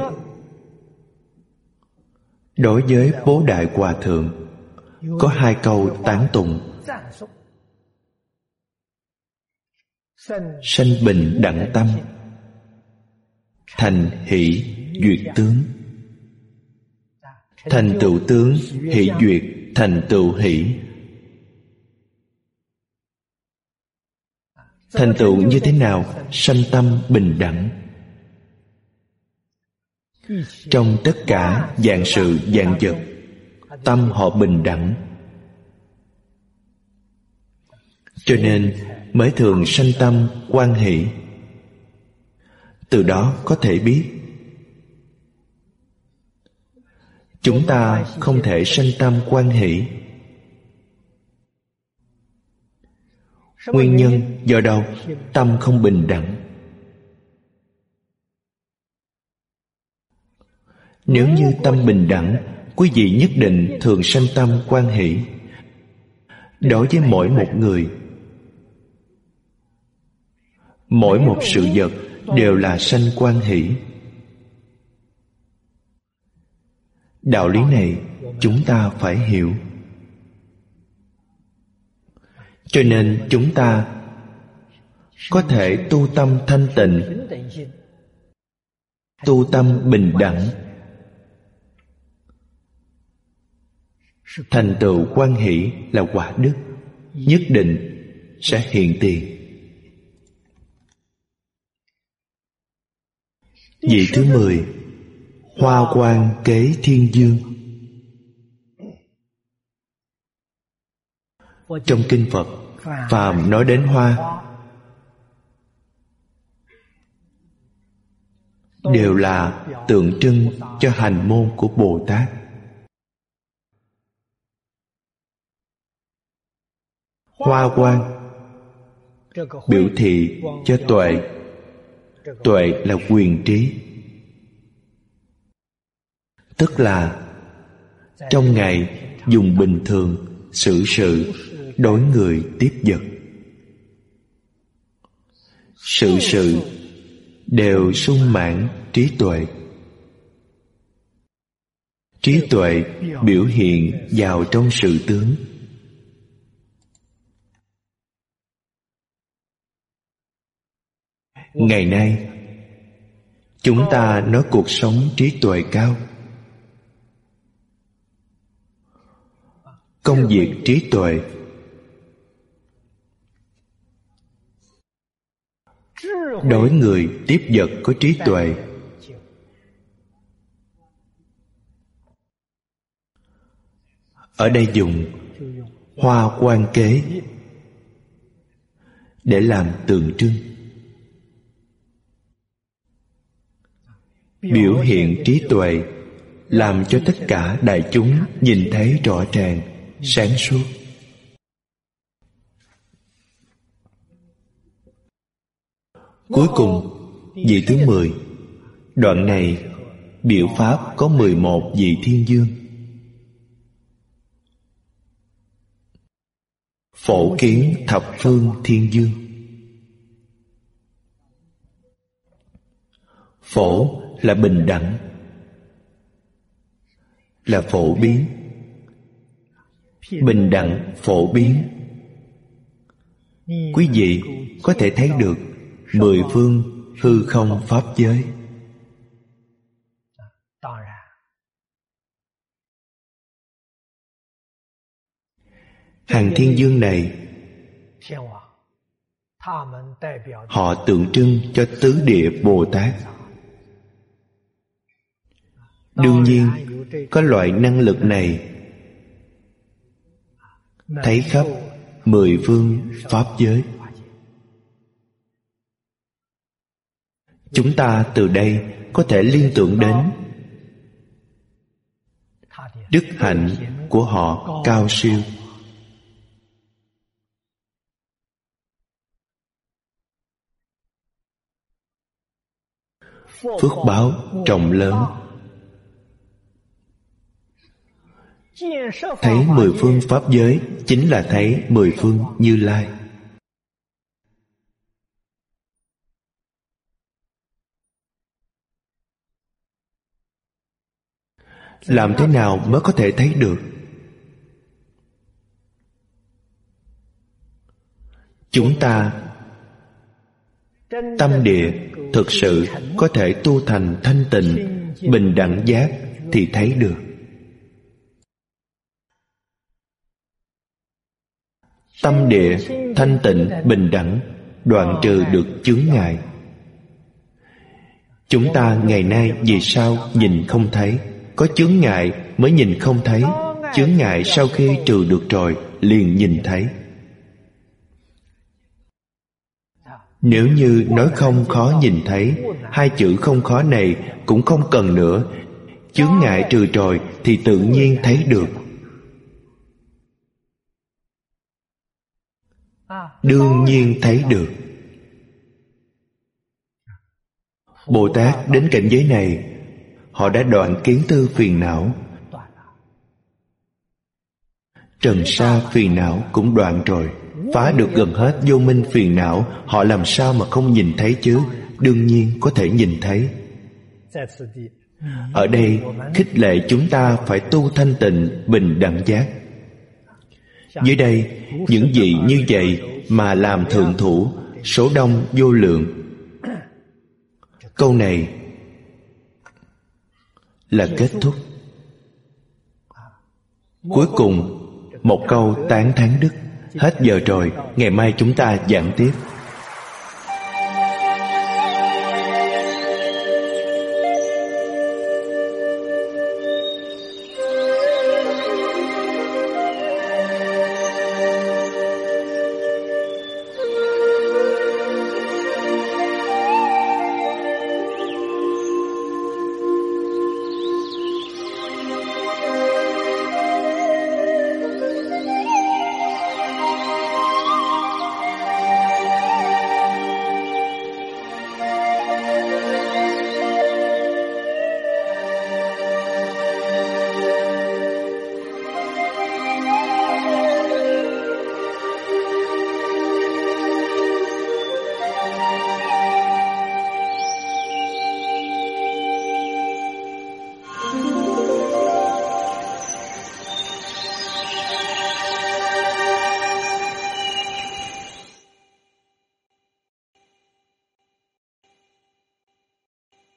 đối với Bố Đại Hòa Thượng có 2 câu tán tụng: sanh bình đẳng tâm, thành hỷ duyệt tướng. Thành tựu tướng hỷ duyệt, thành tựu hỷ. Thành tựu như thế nào? Sanh tâm bình đẳng. Trong tất cả vạn sự vạn vật, tâm họ bình đẳng. Cho nên mới thường sanh tâm hoan hỷ. Từ đó có thể biết chúng ta không thể sanh tâm hoan hỷ. Nguyên nhân do đâu? Tâm không bình đẳng. Nếu như tâm bình đẳng, quý vị nhất định thường sanh tâm hoan hỷ. Đối với mỗi một người, mỗi một sự vật đều là sanh hoan hỷ. Đạo lý này chúng ta phải hiểu. Cho nên chúng ta có thể tu tâm thanh tịnh, tu tâm bình đẳng, thành tựu quan hỷ là quả đức, nhất định sẽ hiện tiền. Vị thứ 10, hoa quang kế thiên dương. Trong kinh Phật, phàm nói đến hoa đều là tượng trưng cho hành môn của Bồ Tát. Hoa quang biểu thị cho tuệ. Tuệ là quyền trí, tức là trong ngày dùng bình thường xử sự đối người tiếp vật, sự đều sung mãn trí tuệ. Trí tuệ biểu hiện vào trong sự tướng. Ngày nay chúng ta nói cuộc sống trí tuệ cao. Công việc trí tuệ đối người tiếp vật có trí tuệ. Ở đây dùng hoa quang kế để làm tượng trưng, biểu hiện trí tuệ, làm cho tất cả đại chúng nhìn thấy rõ ràng, sáng suốt. Cuối cùng, vị thứ 10. Đoạn này biểu pháp có 11 vị thiên dương. Phổ kiến thập phương thiên dương. Phổ là bình đẳng, là phổ biến. Bình đẳng phổ biến. Quý vị có thể thấy được 10 phương hư không pháp giới. Hàng thiên dương này, họ tượng trưng cho tứ địa Bồ Tát. Đương nhiên, có loại năng lực này thấy khắp 10 phương pháp giới. Chúng ta từ đây có thể liên tưởng đến đức hạnh của họ cao siêu. Phước báo rộng lớn. Thấy 10 phương pháp giới chính là thấy 10 phương Như Lai. Làm thế nào mới có thể thấy được? Chúng ta tâm địa thực sự có thể tu thành thanh tịnh, bình đẳng giác thì thấy được. Tâm địa thanh tịnh, bình đẳng đoạn trừ được chướng ngại. Chúng ta ngày nay vì sao nhìn không thấy? Có chướng ngại mới nhìn không thấy. Chướng ngại sau khi trừ được rồi liền nhìn thấy. Nếu như nói không khó nhìn thấy, hai chữ không khó này cũng không cần nữa. Chướng ngại trừ rồi thì tự nhiên thấy được. Đương nhiên thấy được. Bồ Tát đến cảnh giới này, họ đã đoạn kiến tư phiền não. Trần sa phiền não cũng đoạn rồi. Phá được gần hết vô minh phiền não, họ làm sao mà không nhìn thấy chứ? Đương nhiên có thể nhìn thấy. Ở đây khích lệ chúng ta phải tu thanh tịnh, bình đẳng giác. Dưới đây, những vị như vậy mà làm thượng thủ, số đông vô lượng. Câu này là kết thúc. Cuối cùng, một câu tán thán đức. Hết giờ rồi, ngày mai chúng ta giảng tiếp.